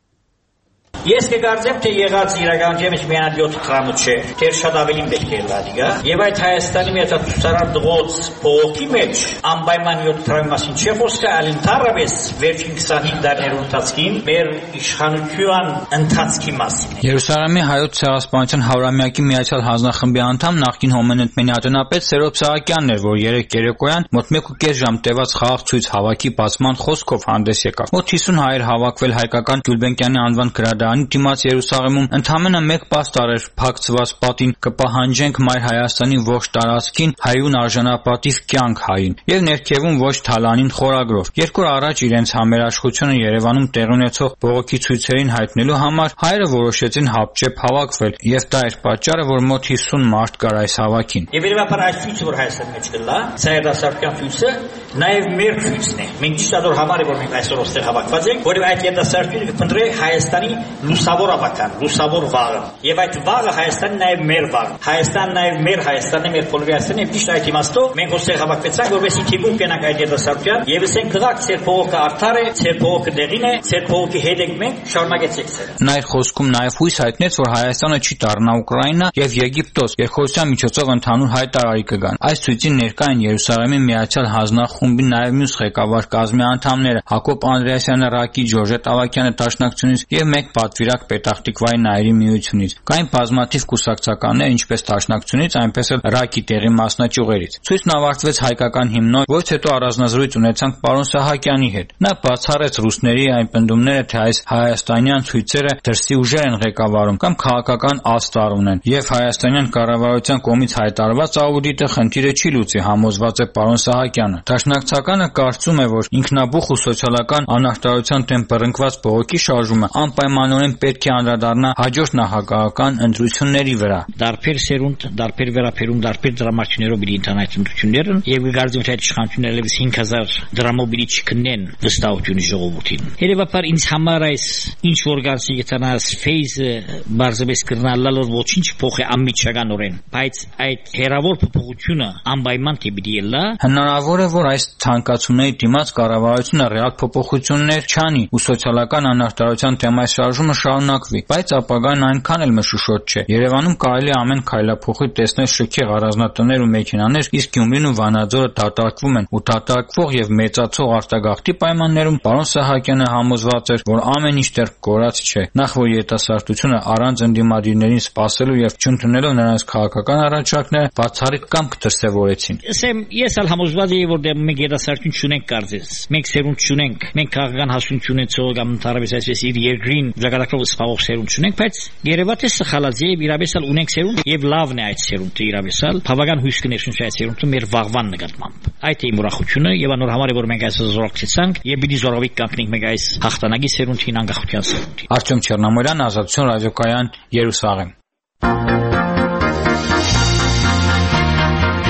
S16: Ես կգործեմ, թե եղած իրականության մեջ միայն յոթ խրամը չէ, դեռ շատ ավելին պետք է լադիգա, եւ այդ Հայաստանի մեջ ցուցարար դղոց փողոքի մեջ անպայման յոթ խրամի մասին չէ խոսքը, այլ ընդհանրապես վերջին քսանհինգ տարիների ընթացքին մեր իշխանության ընթացքի մասին։
S17: Երուսաղեմի հայոց ցեղասպանության հարյուրամյակի միացյալ հանձնախմբի անդամ նախկին հոմենտմենի ատենապետ Սերոբ Սահակյանն էր, որ երեկ երեկոյան մոտ մեկ ու կես ժամ տևած խաղաղ ցույց հավաքի բացման խոսքով հանդես եկավ։ Մոտ հիսուն հայեր հավաքվել հայկական Գյուլբենկյանի անվան գրադարանի դիմաց Երուսաղեմում ընդամենը մեկ պաստառ էր փակցված պատին կպահանջենք Մայր Հայաստանի ողջ տարածքին հայուն արժանապատիվ կյանք հային եւ ներքևում ոչ թալանին խորագրով։ Երկու օր առաջ իրենց համերաշխությունը Երևանում տեղի ունեցող բողոքի ցույցերին հայտնելու համար հայերը որոշեցին հապճեպ հավաքվել եւ դա էր պատճառը, որ մոտ հիսուն մարդ կար այս հավաքին։
S16: Եվ երևաբար այս ցույցը, որ Հայաստանի մեջ կլա, ցայրասարքյան ցույցը նաեւ մեր ցույցն է։ Մենք ճիշտ որ համար է որ մենք այսօր ոստեղ հավաքված ենք, որը այդ երիտասարդները կփնտրի Հայաստանի լուսավոր ավական, լուսավոր վաղը։ Եվ այդ վաղը Հայաստանի նաև մեր վաղը։ Հայաստանն նաև մեր Հայաստանն է, մեր բոլորի Հայաստանն է, ճիշտ այդ իմաստով մենք ոստեղ հավաքվեցանք, որովհետեւ թիվում կենանք այդ երիտասարդության, եւ ասենք գաղ ցեր փողոքը արդար է, ցեր փողոքը դեղին է, ցեր փողոքի հետ ենք մենք, շարունակեցեք ցերը։
S17: Նա իր խոսքում նաև հույս հայտնեց, որ Հայաստանը չի դառնա Ուկրաինա եւ Եգիպտոս, երկխոսության միջոցով ընդհանուր հայտարարի կգան։ Այս ցույցին ներկա են Երուսաղեմի միացյալ հանձնախումբի նաև մյուս ղեկավար կազմի անդամները՝ Հակոբ Անդրեասյանը, Ռակի, Ժորժետ Ավակյանը Դաշնակցությունից եւ մեկ պատվիրակ Պետախտիկվայի Նաիրի միությունից։ Կային բազմաթիվ կուսակցականներ, ինչպես Դաշնակցությունից, այնպես էլ Ռակի տեղի մասնաճյուղերից։ Ցույցն ավարտվեց հայկական հիմնով, որից հետո առանձնազրույց ունեցանք պարոն Սահակյանի հետ։ Նա բացառեց ռուսների այն պնդումները, թե այս հայաստանյան ցույցերը դրսի ուժեր են ղեկավարում կամ քաղաքական աստառ ունեն, եւ հայաստանյան կառավարության կողմից հայտարարված աուդիտը խնդիրը չի լուծի, համոզված է պարոն Սահակյանը։ Դաշնակցականը կարծում է, որ ինքնաբուխ ու սոցիալական անախտարության դեմ բռնկված բողոքի շարժումը անպայմանորեն պետք է անդրադառնա հաջորդ նախագահական ընտրությունների վրա։
S16: Դարբեր սերունդ, դարբեր վերապերում, դարբեր դրամաշներով իր ինտերնետ ընտրությունները եւ գարձում թե իշխանությունները լեւս հինգ հազար դրամով իր չքնեն վստահությունը ժողովրդին։ Երևաբար ինձ համար այս ինչ որ գարցի գտանաս ֆեյզը բարձրապես կրնալալ որ ոչինչ փոխի անմիջականորեն, բայց այդ հերավոր փոփոխությունը անպայման պիտի ելնա։
S17: Հնարավոր է որ այս ցանկացումների դիմաց կառավարությունը ռեալ փոփոխություններ չանի ու սոցիալական անախտարության թեմայի շարժումը շարունակվի, բայց ապագան այնքան էլ մշուշոտ չէ։ Երևանում կարելի է ամեն քայլափոխի տեսնել շքեղ առանձնատներ ու մեքենաներ, իսկ Գյումրին ու Վանաձորը դատարկվում են ու դատարկվող եւ մեծացող արտագաղթի պայմաններում պարոն Սահակյանը համոզված էր, որ ամեն ինչ դեռ կորած չէ։ Նախ որ երիտասարդությունը առանց ընդդիմադիրներին սпасելու եւ չընդունելով նրանց քաղաքական առաջարկները բացառիկ կամք դրսեւորեցին։
S16: Ասեմ, ես ալ համոզված եմ, որ մենք երիտասարդություն չունենք կարծես։ Մենք սերունդ չունենք, մենք քաղաքական հասունություն ունեցող կամ ընդհանրապես այսպես իր երկրին ճակատագրով սպաղող սերունդ չունենք, բայց երևաց է սխալած եւ իրավեսալ ունենք սերունդ եւ լավն է այդ սերունդը իրավեսալ։ Բավական հույս կներշնչի այդ սերունդը մեր վաղվան նկատմամբ։ Այդ է իմ ուրախությունը եւ անոր համար է որ մենք այսօր զորակցեցանք եւ պիտի զորավիկ կանգնենք մենք այս հաղթանակի սերունդին անկախության սերունդին։
S17: Արտյոմ Չեռնամորյան, Ազատություն ռադիոկայան, Երուսաղեմ։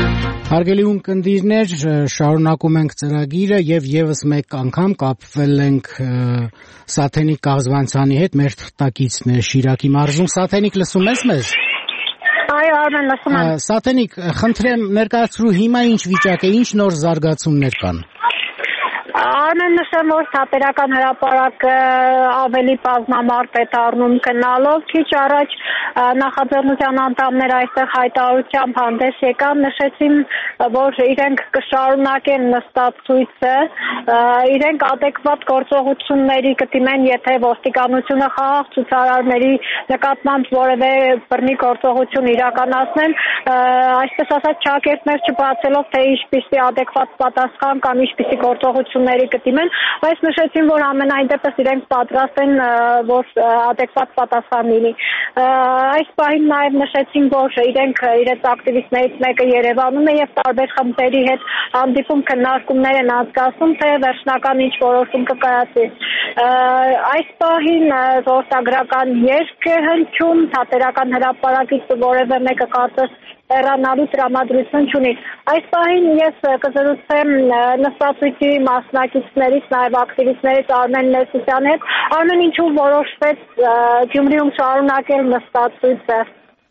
S1: Հարգելի ունկնդիրներ, շարունակում ենք ծրագիրը եւ եւս մեկ անգամ կապվել ենք Սաթենիկ Կաղզվանցյանի հետ, մեր թղթակիցն է Շիրակի մարզում։ Սաթենիկ, լսում ես մեզ։
S9: Այո, Արմեն, լսում եմ։
S1: Սաթենիկ, խնդրեմ ներկայացրու հիմա ինչ վիճակ է, ինչ նոր զարգացումներ կան։
S9: Արմեն, նշեմ, որ Թատերական հրապարակը ավելի բազմամարդ է դառնում գնալով, քիչ առաջ նախաձեռնության անդամները այստեղ հայտարարությամբ հանդես եկան, նշեցին, որ իրենք կշարունակեն նստած ցույցը, իրենք adekvat գործողությունների կդիմեն, եթե ոստիկանությունը խաղաղ ցուցարարների նկատմամբ որևէ բռնի գործողություն իրականացնեն, այսպես ասած ճակերտներ չբացելով, թե ինչպիսի adekvat պատասխան կամ ինչպիսի գործողությունների կդիմեն, բայց նշեցին, որ ամենայն դեպս իրենք պատրաստ են, որ adekvat պատասխան լինի։ Այս պահին նաև նշեցին, որ իրենք իրենց ակտիվիստներից մեկը Երևանում է եւ տարբեր խմբերի հետ հանդիպում քննարկումներ են անցկացնում, թե վերջնական ինչ որոշում կկայացվի։ Այս պահին զորտագրական երգ է հնչում, Թատերական հրապարակից որևէ մեկը կարծես հեռանալու տրամադրություն չունի։ Այս պահին ես կզրուցեմ նստածույցի մասնակիցներից, նաև ակտիվիստներից Արմեն Ներսիսյանի հետ։ Արմեն, ինչու որոշվեց Գյումրիում շարունակել նստածույցը։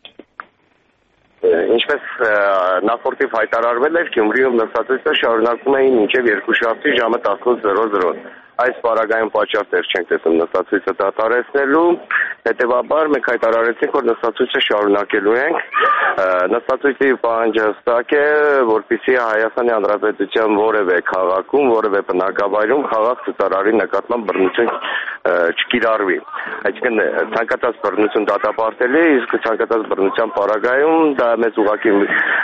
S18: Ինչպես նախորդիվ հայտարարվել էր, Գյումրիում նստածույցը շարունակում էին մինչև երկուշաբթի ժամը տասնութ զրո զրո։ Այս պարագայում պատճառ դեռ չենք տեսնում նստածույցը դադարեցնելու, հետևաբար մենք հայտարարեցինք, որ նստածույցը շարունակելու ենք։ Նստածույցի պահանջը հստակ է, որպեսզի Հայաստանի Հանրապետության որևէ քաղաքում, որևէ բնակավայրում խաղաղ ցուցարարի նկատմամբ բռնություն չկիրառվի։ Այսինքն ցանկացած բռնություն դատապարտելի, իսկ ցանկացած բռնության պարագայում դա մեծ ուղղակի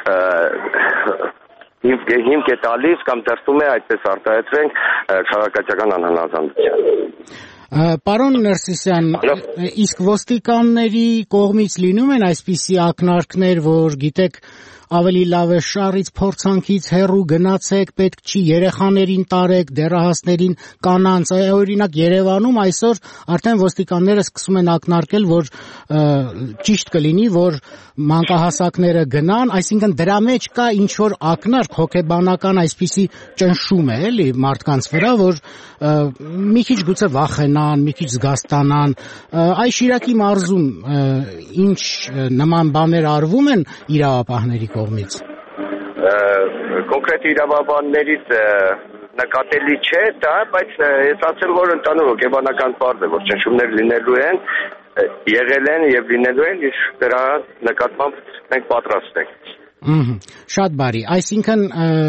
S18: հիմք է տալիս կամ դրսում է, այդպես արտահայտվենք քաղաքացիական անհնազանդության։
S1: Պարոն Ներսիսյան, իսկ ոստիկանների կողմից լինում են այսպիսի ակնարկներ, որ գիտեք ավելի լավ է շարից փորձանքից հեռու գնացեք, պետք չի երեխաներին տարեք, դեռահասներին, կանանց, օրինակ Երևանում այսօր արդեն ոստիկանները սկսում են ակնարկել, որ ճիշտ կլինի, որ մանկահասակները գնան, այսինքն դրա մեջ կա ինչ որ ակնարկ հոգեբանական այսպիսի ճնշում է, էլի մարդկանց վրա, որ մի քիչ գուցե վախենան, մի քիչ զգաստանան։ Այս Շիրակի մարզում ինչ նման բաներ արվում են իրավապահների կողմից։
S18: Կոնկրետ իրավաբաններից նկատելի չէ դա, բայց ես ասեմ, որ ընդհանուր հոգեբանական պարզ է, որ ճնշումներ լինելու են, եղել են եւ լինելու են, իսկ դրա նկատմամբ մենք պատրաստ ենք։
S1: Շատ բարի, այսինքն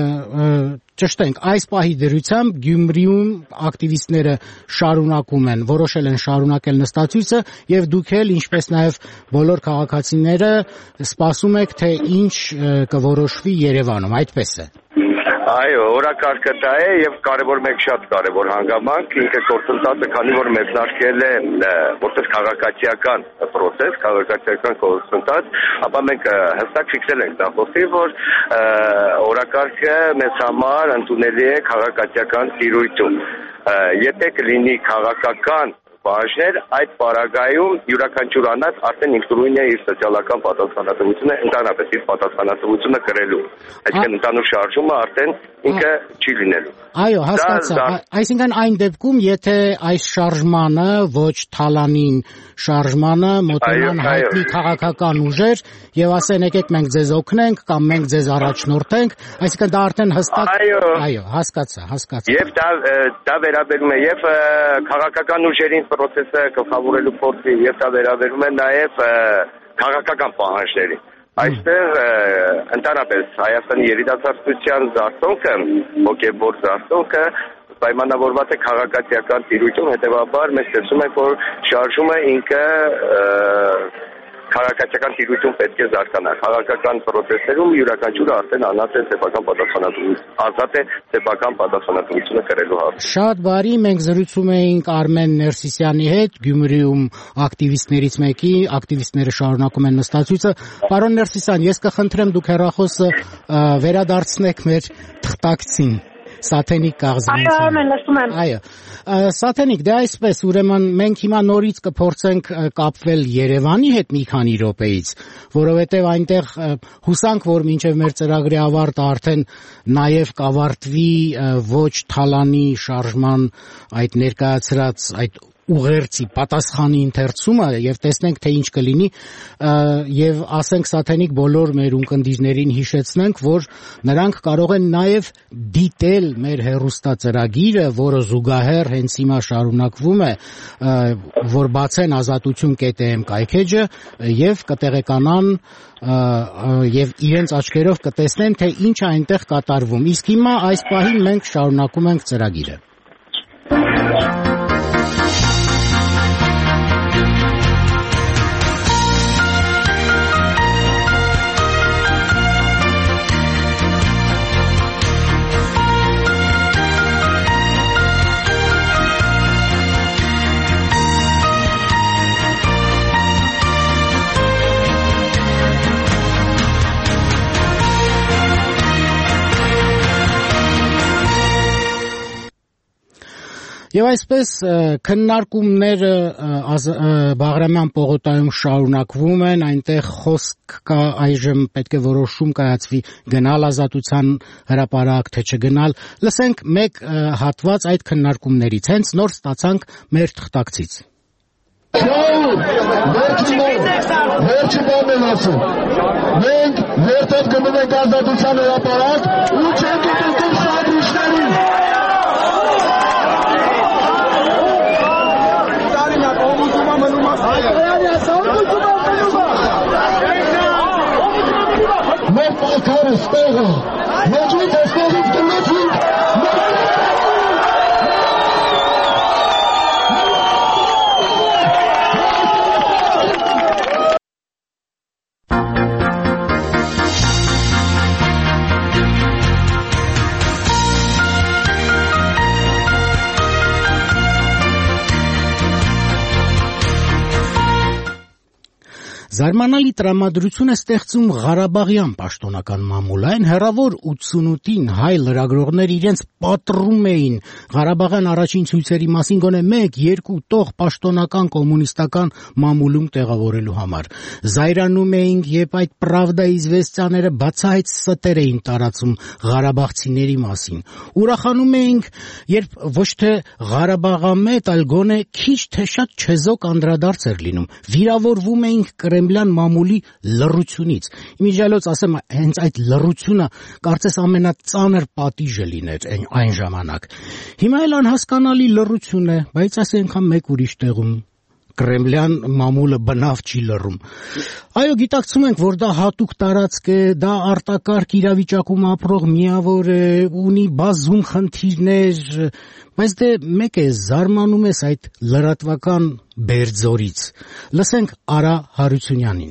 S1: ճշտենք, այս պահի դրությամբ Գյումրիում ակտիվիստները շարունակում են, որոշել են շարունակել նստածույցը եւ դուք էլ, ինչպես նաեւ բոլոր քաղաքացիները սպասում եք, թե ինչ կորոշվի Երևանում, այդպես է։
S18: Այո, օրակարգը դա է եւ կարևոր մեկ շատ կարևոր հանգամանք, ինքը գործընթացը, քանի որ մեկնարկել է որպես քաղաքացիական process, քաղաքացիական գործընթաց, ապա մենք հստակ ֆիքսել ենք նախորդին, որ օրակարգը մեզ համար ընդունելի է քաղաքացիական տիրույթում։ Եթե կլինի քաղաքական պահանջներ, այդ պարագայում յուրաքանչյուր անձ արդեն ինքնուրույն է իր սոցիալական պատասխանատվությունը, ընդհանրապես իր պատասխանատվությունը կրելու։ Այսինքն ընդհանուր շարժումը արդեն ինքը չի լինելու։
S1: Այո, հասկացա։ Այսինքն այն դեպքում, եթե այս շարժմանը ոչ թալանին շարժմանը մոտենան հայտնի քաղաքական ուժեր եւ ասեն եկեք մենք ձեզ օգնենք կամ մենք ձեզ առաջնորդենք, այսինքն դա արդեն հստակ։ Այո, հասկացա, հասկացա։
S18: Եվ դա դա վերաբերում է եւ քաղաքական ուժերին process-ը կողավորելու փորձի եւ դա վերաբերում է նաեւ քաղաքական պահանջներին։ Այստեղ ընդհանրապես Հայաստանի երիտասարդության զարթոնքը, հոգեբոր զարթոնքը պայմանավորված է քաղաքացիական տիրույթում, հետեւաբար մենք տեսնում ենք, որ շարժումը ինքը քաղաքացիական տիրույթում պետք է զարգանա։ Քաղաքական process-երում յուրաքանչյուրը արդեն անած է սեփական պատասխանատվություն, ազատ է սեփական պատասխանատվությունը կրելու հարցում։
S1: Շատ բարի, մենք զրուցում էինք Արմեն Ներսիսյանի հետ, Գյումրիում ակտիվիստներից մեկի, ակտիվիստները շարունակում են նստածույցը։ Պարոն Ներսիսյան, ես կխնդրեմ դուք հեռախոսը վերադարձնեք մեր թղթակցին։ Սաթենիկ Կաղզանցյան։
S9: Այո, Արմեն, լսում եմ։
S1: Այո։ Սաթենիկ, դե այսպես, ուրեմն մենք հիմա նորից կփորձենք կապվել Երևանի հետ մի քանի րոպեից, որովհետև այնտեղ հուսանք, որ մինչև մեր ծրագրի ավարտը արդեն նաև կավարտվի ոչ թալանի շարժման այդ ներկայացրած այդ ուղերձի պատասխանի ընթերցումը եւ տեսնենք թե ինչ կլինի եւ ասենք Սաթենիկ բոլոր մեր ունկնդիրներին հիշեցնենք, որ նրանք կարող են նաեւ դիտել մեր հեռուստածրագիրը, որը զուգահեռ հենց հիմա շարունակվում է, որ բացեն ազատություն կետ է էմ կայքեջը եւ կտեղեկանան եւ իրենց աչքերով կտեսնեն թե ինչ է այնտեղ կատարվում։ Իսկ հիմա այս պահին մենք շարունակում ենք ծրագիրը։ Եվ այսպես քննարկումները Բաղրամյան պողոտայում շարունակվում են, այնտեղ խոսք կա այժմ պետք է որոշում կայացվի գնալ Ազատության հրապարակ, թե չգնալ։ Լսենք մեկ հատված այդ քննարկումներից, հենց նոր ստացանք մեր թղթակցից։
S15: Վերջի բանն եմ ասում։ Մենք վերջով գնում ենք Ազատության հրապարակ ու չենք ուտում շադրիչներին։ Մեր պայքարը ստեղ է, մեջույթ ստեղից գնեցինք,
S1: Զարմանալի տրամադրություն է ստեղծում Ղարաբաղյան պաշտոնական մամուլը։ Այն հեռավոր ութսունութին հայ լրագրողներ իրենց պատռում էին Ղարաբաղյան առաջին ցույցերի մասին գոնե մեկ, երկու տող պաշտոնական կոմունիստական մամուլում տեղավորելու համար։ Զայրանում էինք, երբ այդ Պրավդա իզվեստիաները բացահայտ ստեր էին տարածում ղարաբաղցիների մասին։ Ուրախանում էինք, երբ ոչ թե Ղարաբաղամետ, այլ գոնե քիչ թե շատ չեզոք անդրադարձ էր լինում։ Վիրավորվում էինք Կրեմլյան մամուլի լռությունից։ Իմիջիալոց ասեմ, հենց այդ լռությունը կարծես ամենածանր պատիժը լիներ այն ժամանակ։ Հիմա էլ անհասկանալի լռություն է, բայց այս անգամ մեկ ուրիշ տեղում Կրեմլյան մամուլը բնավ չի լռում։ Այո, գիտակցում ենք, որ դա հատուկ տարածք է, դա արտակարգ իրավիճակում ապրող միավոր է, ունի բազում խնդիրներ, բայց դե մեկ է, զարմանում ես այդ լրատվական բերձորից։ Լսենք Արա Հարությունյանին։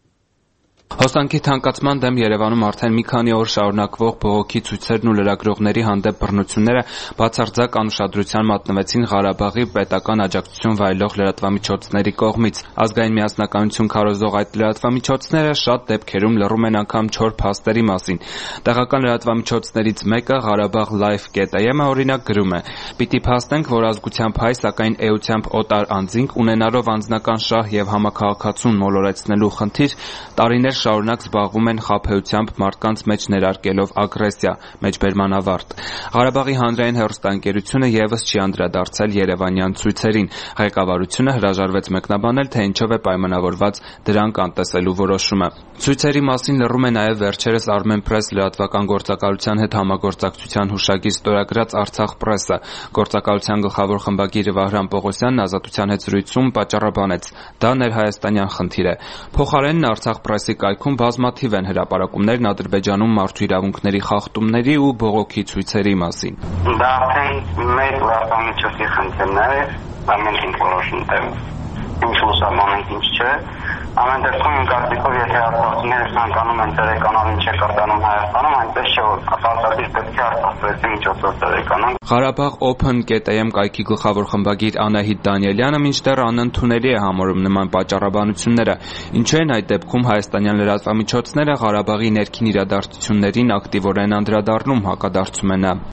S19: Հոսանքի թանկացման դեմ Երևանում արդեն մի քանի օր շարունակվող բողոքի ցույցերն ու լրագրողների հանդեպ բռնությունները բացարձակ անուշադրության մատնվեցին Ղարաբաղի պետական աջակցություն վայելող լրատվամիջոցների կողմից։ Ազգային միասնականություն քարոզող այդ լրատվամիջոցները շատ դեպքերում լռում են անգամ չոր փաստերի մասին։ Տեղական լրատվամիջոցներից մեկը Ղարաբաղ Live.am-ը օրինակ գրում է. «Պիտի փաստենք, որ ազգությամբ հայ, սակայն էությամբ օտար անձինք ունենալով անձնական շահ եւ համակարգացում մոլորեցնելու խնդիր տարիներ շարունակ զբաղվում են խաբեությամբ մարդկանց մեջ ներարկելով ագրեսիա, մեջբերման ավարտ։ Ղարաբաղի հանրային հեռուստաընկերությունը եւս չի անդրադարձել երևանյան ցույցերին։ Ղեկավարությունը հրաժարվեց մեկնաբանել, թե ինչով է պայմանավորված դրանք անտեսելու որոշումը։ Ցույցերի մասին լռում է նաեւ վերջերս Armenpress լրատվական գործակալության հետ համագործակցության հուշագիր ստորագրած Արցախ պրեսը։ Գործակալության գլխավոր խմբագիր Վահրամ Պողոսյանն Ազատության հետ զրույցում պատճառաբանեց. դա ներհայաստանյան խնդիր է։ Փոխարենն Արցախ պրեսի կայքում բազմաթիվ են հրապարակումներն Ադրբեջանում մարդու իրավունքների խախտումների ու բողոքի ցույցերի մասին։
S20: Դա արդեն մեր լրատվամիջոցի խնդիրն է, դա մենք ենք որոշում տեղ։ Ինչ լուսաբանենք, ինչ չէ։ Ամեն դեպքում իմ կարծիքով, եթե արցախցիները ցանկանում են տեղեկանալ ինչ է կատարվում Հայաստանում, այնպես չէ, որ պարտադիր պետք է արցախցի միջոցով տեղեկանան։
S19: Ղարաբաղ Open.am կայքի գլխավոր խմբագիր Անահիտ Դանիելյանը մինչդեռ անընդունելի է համարում նման պատճառաբանությունները, ինչու են այդ դեպքում հայաստանյան լրատվամիջոցները Ղարաբաղի ներքին իրադարձություններին ակտիվորեն անդրադառնում, հակադարձում է նա։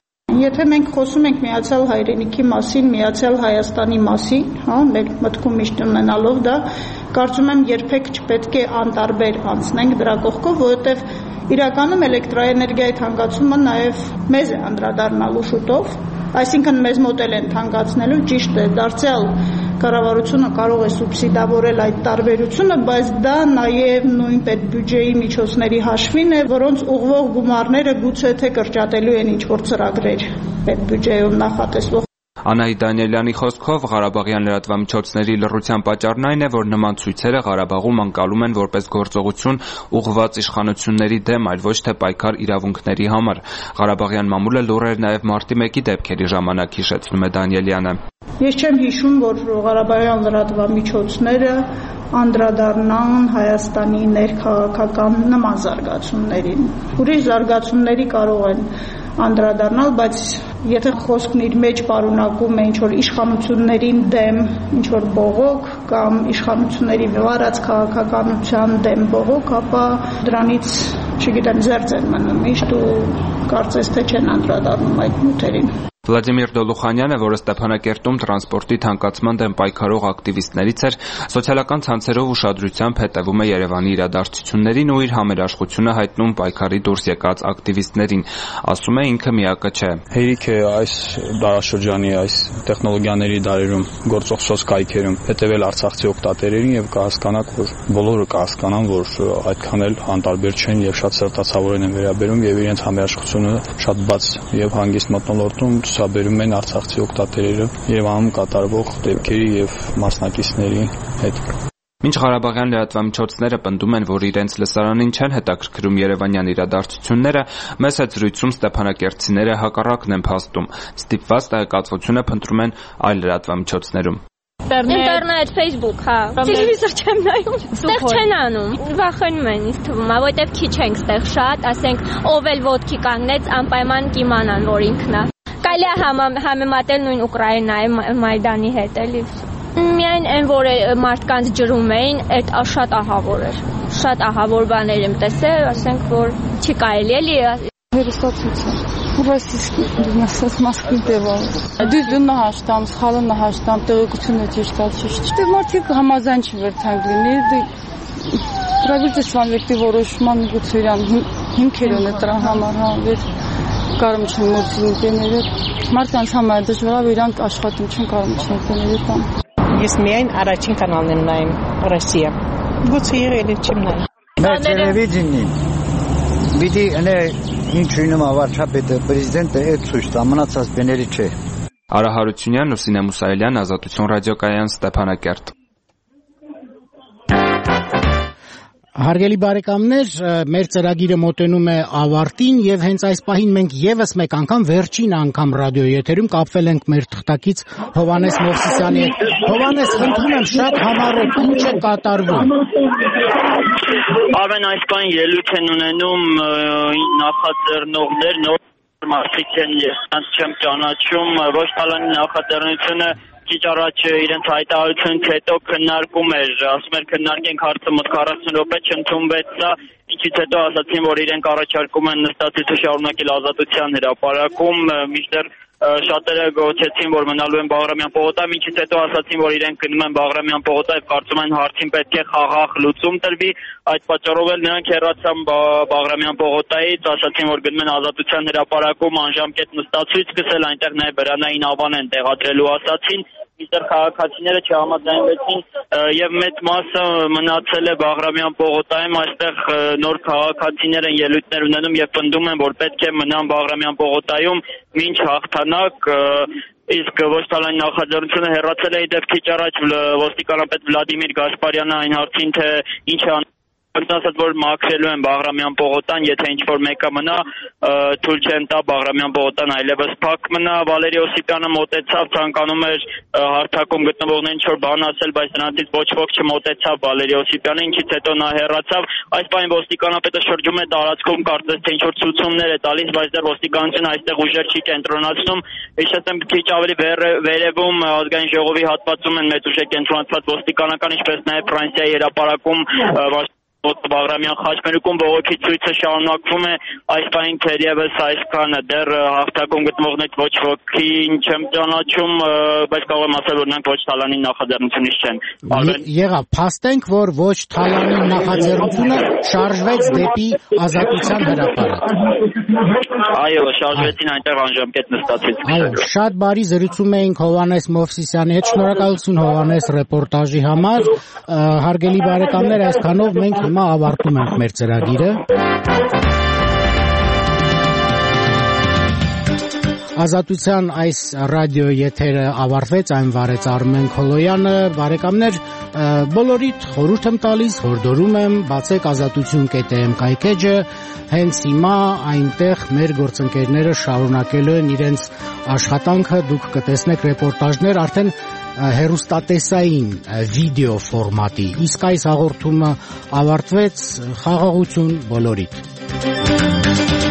S21: Եթե մենք խոսում ենք Միացյալ Հայրենիքի մասին, Միացյալ Հայաստանի մասին, հա, մեր մտքում միշտ ունենալով դա, կարծում եմ երբեք չպետք է անտարբեր անցնենք դրա կողքով, որովհետև իրականում էլեկտրաէներգիայի թանկացումը նաև մեզ է անդրադառնալու շուտով, այսինքն մեզ մոտ էլ են թանկացնելու, ճիշտ է, դարձյալ կառավարությունը կարող է սուբսիդավորել այդ տարբերությունը, բայց դա նաև նույն պետբյուջեի միջոցների հաշվին է, որոնց ուղղվող գումարները գուցե թե կրճատելու են ինչ-որ ծրագրեր պետբյուջեում նախատեսվող։
S19: Անահիտ Դանիելյանի խոսքով Ղարաբաղյան լրատվամիջոցների լռության պատճառն այն է, որ նման ցույցերը Ղարաբաղում անցալում են որպես գործողություն ուղղված իշխանությունների դեմ, այլ ոչ թե պայքար իրավունքների համար։ Ղարաբաղյան մամուլը լուռ էր նաև մարտի մեկի դեպքերի ժամանակ, հիշեցնում է Դանիելյանը։
S21: Ես չեմ հիշում, որ Ղարաբաղյան լրատվամիջոցները անդրադառնան Հայաստանի ներքաղաքական նման զարգացումներին։ Ուրիշ զարգացումների կարող են անդրադառնալ, բայց եթե խոսքն իր մեջ պարունակում է ինչ-որ իշխանություններին դեմ ինչ-որ բողոք կամ իշխանությունների վարած քաղաքականության դեմ բողոք, ապա դրանից, չգիտեմ, զերծ են մնում միշտ ու կարծես թե չեն անդրադառնում այդ նյութերին։
S19: Վլադիմիր Դոլուխանյանը, որը Ստեփանակերտում տրանսպորտի թանկացման դեմ պայքարող ակտիվիստներից էր, սոցիալական ցանցերով ուշադրությամբ հետևում է Երևանի իրադարձություններին ու իր համերաշխությունը հայտնում պայքարի դուրս եկած ակտիվիստներին։ Ասում է ինքը միակը չէ։
S22: Հերիք է այս դարաշրջանի, այս տեխնոլոգիաների դարերում գործող սոցկայքերում հետևել արցախցի օգտատերերին եւ կհասկանաք, որ բոլորը կհասկանան, որ այդքան էլ անտարբեր չեն եւ շատ սրտացավորեն են վերաբերում եւ իրենց համերաշխությունը շատ բաց եւ հանգիստ մթնոլորտում ցուցաբերում են արցախցի օգտատերերը Երևանում կատարվող դեպքերի եւ մասնակիցների հետ։
S19: Մինչ Ղարաբաղյան լրատվամիջոցները պնդում են, որ իրենց լսարանին չեն հետաքրքրում երևանյան իրադարձությունները, մեծ հետ զրույցում ստեփանակերտցիները հակառակն են փաստում։ Ստիպված տեղեկատվությունը փնտրում են այլ լրատվամիջոցներում։
S23: Ինտերնետ, Facebook, հա։ Տելևիզոր չեմ նայում։ Ստեղ չեն անում։ Վախենում են, ինձ թվում է, որտեվ քիչ ենք ստեղ շատ, ասենք, ով էլ ոդքի կանգնեց, անպայման կիմանան, որ ինքն է։ Կարելի է համեմատել նույն Ուկրաինայի Մայդանի հետ, էլի։ Միայն այն, որ մարդկանց ջրում էին, այդ շատ ահավոր էր։ Շատ ահավոր բաներ եմ տեսել, ասենք, որ չի կարելի էլի։
S24: Հերոսացույցը ռասիստի դասած Մոսկվի դեպքում դու դու նահաշտամ, սխալը նահաշտամ, տեղեկությունը ճիշտ է, ճիշտ։ Դե մարդիկ համաձայն չվերթանք լինի, դե правительством վեկտի որոշման գուցե իրան հիմքեր ունի դրա համար, հա, վեր կարում չեն մոդելները, մարդկանց համար դժվար է իրանք աշխատում չեն կարում չեն դները կամ։
S25: Ես միայն առաջին կանալն եմ նայում Ռոսիա։ Գուցե եղել է չեմ նայում։
S26: Մեր տելևիզիոնին Բիդի ընե ինչ ունում ավարչապետը, պրեզիդենտը այդ ցույց տա, մնացած բաների չէ։
S19: Արա Հարությունյան, Լուսինե Մուսայելյան, Ազատություն ռադիոկայան, Ստեփանակերտ։
S1: Հարգելի բարեկամներ, մեր ծրագիրը մոտենում է ավարտին եւ հենց այս պահին մենք եւս մեկ անգամ վերջին անգամ ռադիոյի եթերում կապվել ենք մեր թղթակից Հովհաննես Մովսիսյանի հետ։ Հովհաննես, խնդրում եմ շատ համառեք, ինչ է կատարվում։
S5: Արմեն, այս պահին ելույթ են ունենում նախաձեռնողներ, նոր մարդիկ են, ես չեմ ճանաչում, ոչ տալանի նախաձեռնությունը քիչ առաջ իրենց հայտարարությունից հետո քննարկում էր, ասում էր քննարկենք հարցը մոտ քառասուն րոպե չընդունվեց սա, ինչից հետո ասացին, որ իրենք առաջարկում են նստածույցը շարունակել Ազատության հրապարակում, մինչդեռ շատերը գոչեցին, որ մնալու են Բաղրամյան պողոտայում, ինչից հետո ասացին, որ իրենք գնում են Բաղրամյան պողոտայ, կարծում են հարցին պետք է խաղաղ լուծում տրվի, այդ պատճառով էլ նրանք հեռացան Բաղրամյան պողոտայից, ասացին, որ գնում են Ազատության հրապարակում անժամկետ նստածույց սկսել, այնտեղ նաև վրանային ավան են տեղադրելու ասացին, մինչդեռ քաղաքացիները չհամաձայնվեցին եւ մեծ մասը մնացել է Բաղրամյան պողոտայում, այստեղ նոր քաղաքացիներ են ելույթներ ունենում եւ պնդում են, որ պետք է մնան Բաղրամյան պողոտայում մինչ հաղթանակ, իսկ ոչ տալանի նախաձեռնությունը հեռացել է իդեպ քիչ առաջ ոստիկանապետ Վլադիմիր Գասպարյանը այն հարցին, թե ինչ է ասած, որ մաքրելու են Բաղրամյան պողոտան, եթե ինչ-որ մեկը մնա, թույլ չեն տա Բաղրամյան պողոտան այլևս փակ մնա, Վալերի Օսիպյանը մոտեցավ, ցանկանում էր հարթակում գտնվողներին ինչ-որ բան ասել, բայց նրանցից ոչ ոք չմոտեցավ Վալերի Օսիպյանը, ինչից հետո նա հեռացավ, այս պահին ոստիկանապետը շրջում է տարածքում, կարծես թե ինչ-որ ցուցումներ է տալիս, բայց դեռ ոստիկանությունը այստեղ ուժեր չի կենտրոնացնում, հիշեցնեմ քիչ ավելի վերևում ազգային ժողովի հատվածում են մեծ ուժեր կենտրոնացված ոստիկանական, ինչպես նաև Ֆրանսիայի հրապարակում Բաղրամյան խաչմերուկում բողոքի ցույցը շարունակվում է այս պահին թերևս այսքանը դեռ հաղթակում գտնվողներից ոչ ոքին չեմ ճանաչում, բայց կարող եմ ասել, որ նրանք ոչ Թալանի նախաձեռնությունից չեն։
S1: Եղավ, փաստենք, որ ոչ Թալանի նախաձեռնությունը շարժվեց դեպի Ազատության հրապարակ։
S5: Այո, շարժվեցին այնտեղ անժամկետ նստածից։
S1: Այո, շատ բարի զրուցում էինք Հովհաննես Մովսիսյանի հետ, շնորհակալություն Հովհաննես ռեպորտաժի համար։ Հարգելի բարեկամներ, այսքանով մենք հիմա ավարտում ենք մեր ծրագիրը։ Ազատության այս ռադիո եթերը ավարտվեց, այն վարեց Արմեն Քոլոյանը, բարեկամներ, բոլորիդ խորհուրդ եմ տալիս, հորդորում եմ, բացեք ազատություն կետ է էմ կայքեջը, հենց հիմա այնտեղ մեր գործընկերները շարունակելու են իրենց աշխատանքը, դուք կտեսնեք ռեպորտաժներ արդեն հեռուստատեսային վիդեո ֆորմատի, իսկ այս հաղորդումը ավարտվեց, խաղաղություն բոլորիդ։